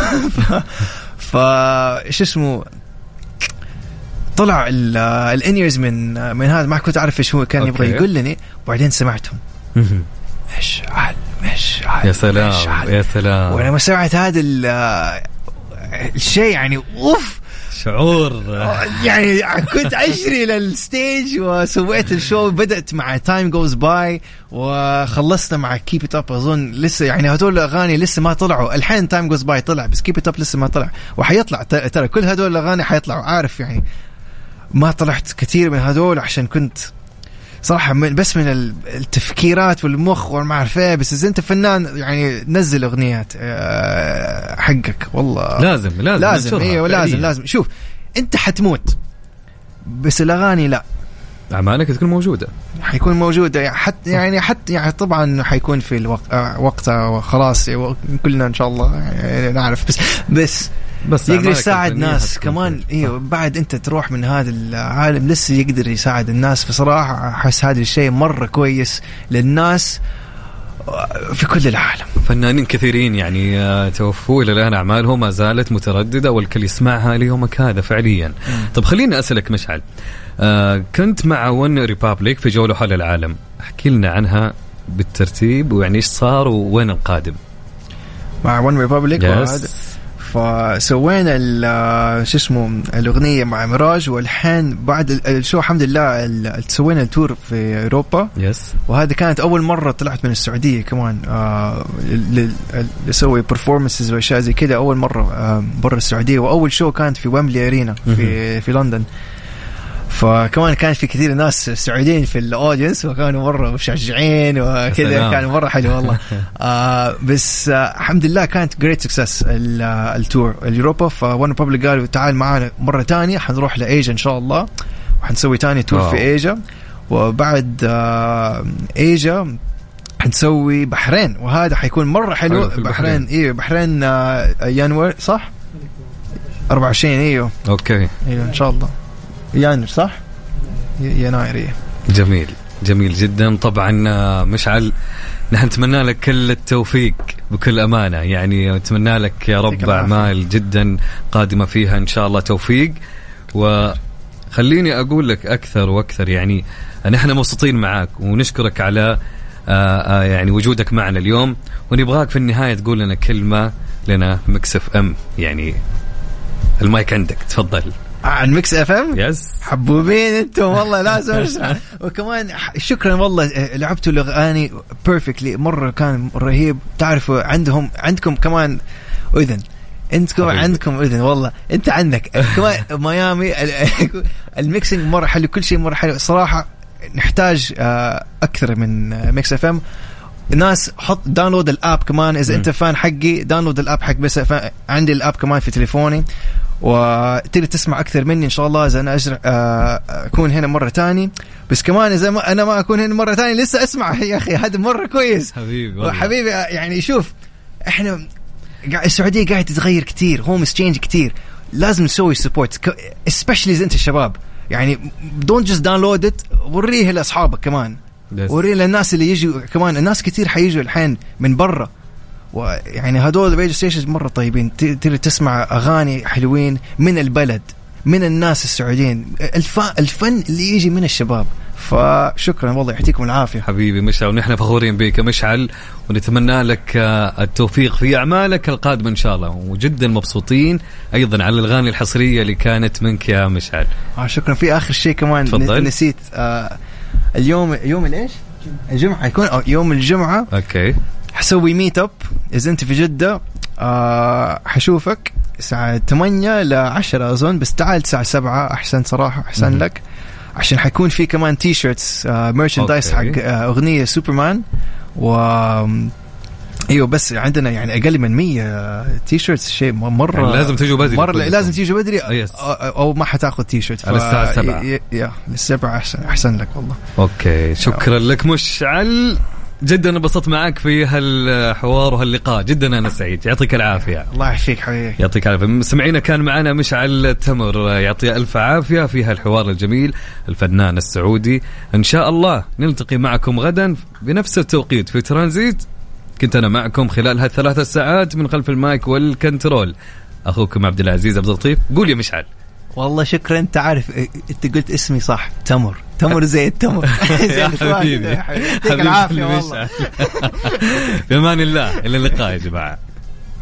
ف ايش اسمه طلع الانيرز من من هذا ما كنت أعرف إيش هو كان يبغى يقول لي وبعدين سمعتهم مشعل مشعل يا سلام مشعل. يا سلام. وأنا ما سمعت هذا الشيء يعني أوف شعور يعني كنت أجري للستيج وسويت الشو. بدأت مع Time Goes By وخلصنا مع Keep It Up أظن لسه يعني هدول الأغاني لسه ما طلعوا. الحين Time Goes By طلع بس Keep It Up لسه ما طلع وحيطلع ترى كل هدول الأغاني حيطلعوا عارف يعني. ما طلعت كثير من هذول عشان كنت صراحة من بس من التفكيرات والمخ وما أعرف إيه. بس إذا أنت فنان يعني نزل أغنيات حقك والله لازم لازم لازم إيه لازم لازم. شوف أنت حتموت بس الأغاني لا أعمالك تكون موجودة حيكون موجودة يعني حتى يعني حتى يعني طبعا حيكون في الوقت وقتها وخلاص كلنا إن شاء الله يعني نعرف بس بس بس يقدر يساعد ناس كمان. ايوه بعد انت تروح من هذا العالم لسه يقدر يساعد الناس. بصراحه احس هذا الشيء مره كويس للناس في كل العالم. فنانين كثيرين يعني توفوا الى الان اعمالهم ما زالت متردده والكل يسمعها ليومك هذا فعليا. م. طب خليني اسالك مشعل آه كنت مع ون ريبابليك في جوله حول العالم. احكي لنا عنها بالترتيب ويعني ايش صار وين القادم مع ون ريبابليك. فسوينا شو اسمه الأغنية مع مراج والحين بعد الشو الحمد لله سوينا التور في أوروبا. يس. وهذه كانت أول مرة طلعت من السعودية كمان آه لسوي performances وأشياء زي كده أول مرة آه برا السعودية. وأول شو كانت في ويمبلي أرينا في في لندن. فكمان كان في كثير ناس سعوديين في الأودينس وكانوا مرة مشجعين وكذا كان مرة حلو والله. آه بس آه الحمد لله كانت great success التور اليوروبا. فون ريبابليك قالوا تعال معنا مرة تانية حنروح لإيجا إن شاء الله وحنسوي تاني تور في إيجا. وبعد آه إيجا حنسوي بحرين وهذا حيكون مرة حلو. بحرين إيه بحرين آه يناير صح أربعة وعشرين إيوه أوكي إيه إن شاء الله يناير صح يناير إيه. جميل جميل جدا. طبعا مشعل نحن نتمنى لك كل التوفيق بكل أمانة يعني نتمنى لك يا رب أعمال جدا قادمة فيها إن شاء الله توفيق وخليني أقول لك أكثر وأكثر، يعني نحن مبسوطين معاك ونشكرك على آآ آآ يعني وجودك معنا اليوم، ونبغاك في النهاية تقول لنا كلمة لنا ميكس اف ام. يعني المايك عندك، تفضل. عن ميكس اف ام. يس حبوبين انتم والله، لازم اشرح. وكمان شكرا والله، لعبتوا الاغاني بيرفكتلي مره، كان رهيب. تعرفوا عندهم عندكم كمان اذن، انتكم عندكم اذن والله. انت عندك كمان ميامي الميكسينج مره حلو، كل شيء مره حلو صراحه. نحتاج اكثر من ميكس اف ام. الناس حط داونلود الاب كمان اذا م. انت فان حقي، داونلود الاب حق بس عندي الاب كمان في تليفوني، وتقدر تسمع اكثر مني ان شاء الله اذا انا اجر اكون هنا مره تاني. بس كمان اذا ما انا ما اكون هنا مره تاني لسه اسمع يا اخي، هذا مره كويس حبيبي حبيبي. يعني شوف احنا السعوديه قاعده تتغير كتير، هوم تشينج كتير، لازم نسوي سبورت especially اذا انت الشباب. يعني don't just download it، وريه لاصحابك كمان، وريه للناس اللي يجوا كمان. الناس كتير حيجوا الحين من برا، ويعني هدول الراديو ستيشنز مرة طيبين، تقدر تسمع أغاني حلوين من البلد، من الناس السعوديين، الف... الفن اللي يجي من الشباب. فشكرا والله، يعطيكم العافية حبيبي مشعل، ونحن فخورين بك مشعل، ونتمنى لك التوفيق في أعمالك القادمة إن شاء الله، وجدا مبسوطين أيضا على الأغاني الحصرية اللي كانت منك يا مشعل. آه شكرا. في آخر شيء كمان تفضل. نسيت، آه اليوم يوم الإيش؟ الجمعة، يكون يوم الجمعة. أوكي. حسوي ميت اب إذا أنت في جدة، آه حشوفك الساعة ثمانية لعشرة أظن، بس تعال الساعة سبعة أحسن صراحة، أحسن م- لك، عشان حيكون في كمان تي شيرتس، آه ميرشندايز حق آه أغنية سوبرمان. و ايوه بس عندنا يعني اقل من مية تي شيرتس، شيء مره يعني لازم تيجوا بدري، مره لازم تيجوا بدري أو, او ما حتاخذ تي شيرت على الساعه سبعة. يا السبعة احسن احسن لك والله. اوكي شكرا لك مشعل، جدا انبسطت معك في هالحوار وهاللقاء، جدا انا سعيد، يعطيك العافيه. الله يعافيك حبيبي. يعطيك العافيه. مستمعينا كان معنا مشعل تمر، يعطيه الف عافيه في هالحوار الجميل، الفنان السعودي. ان شاء الله نلتقي معكم غدا بنفس التوقيت في ترانزيت. كنت أنا معكم خلال هالثلاثة ساعات من خلف المايك والكنترول، أخوكم عبد العزيز عبد اللطيف. قول يا مشعل. والله شكرا، أنت عارف أنت قلت اسمي صح، تمر تمر زي التمر. يا حبيبي، يعطيك العافية والله. بأمان الله، إلى اللقاء يا جماعة.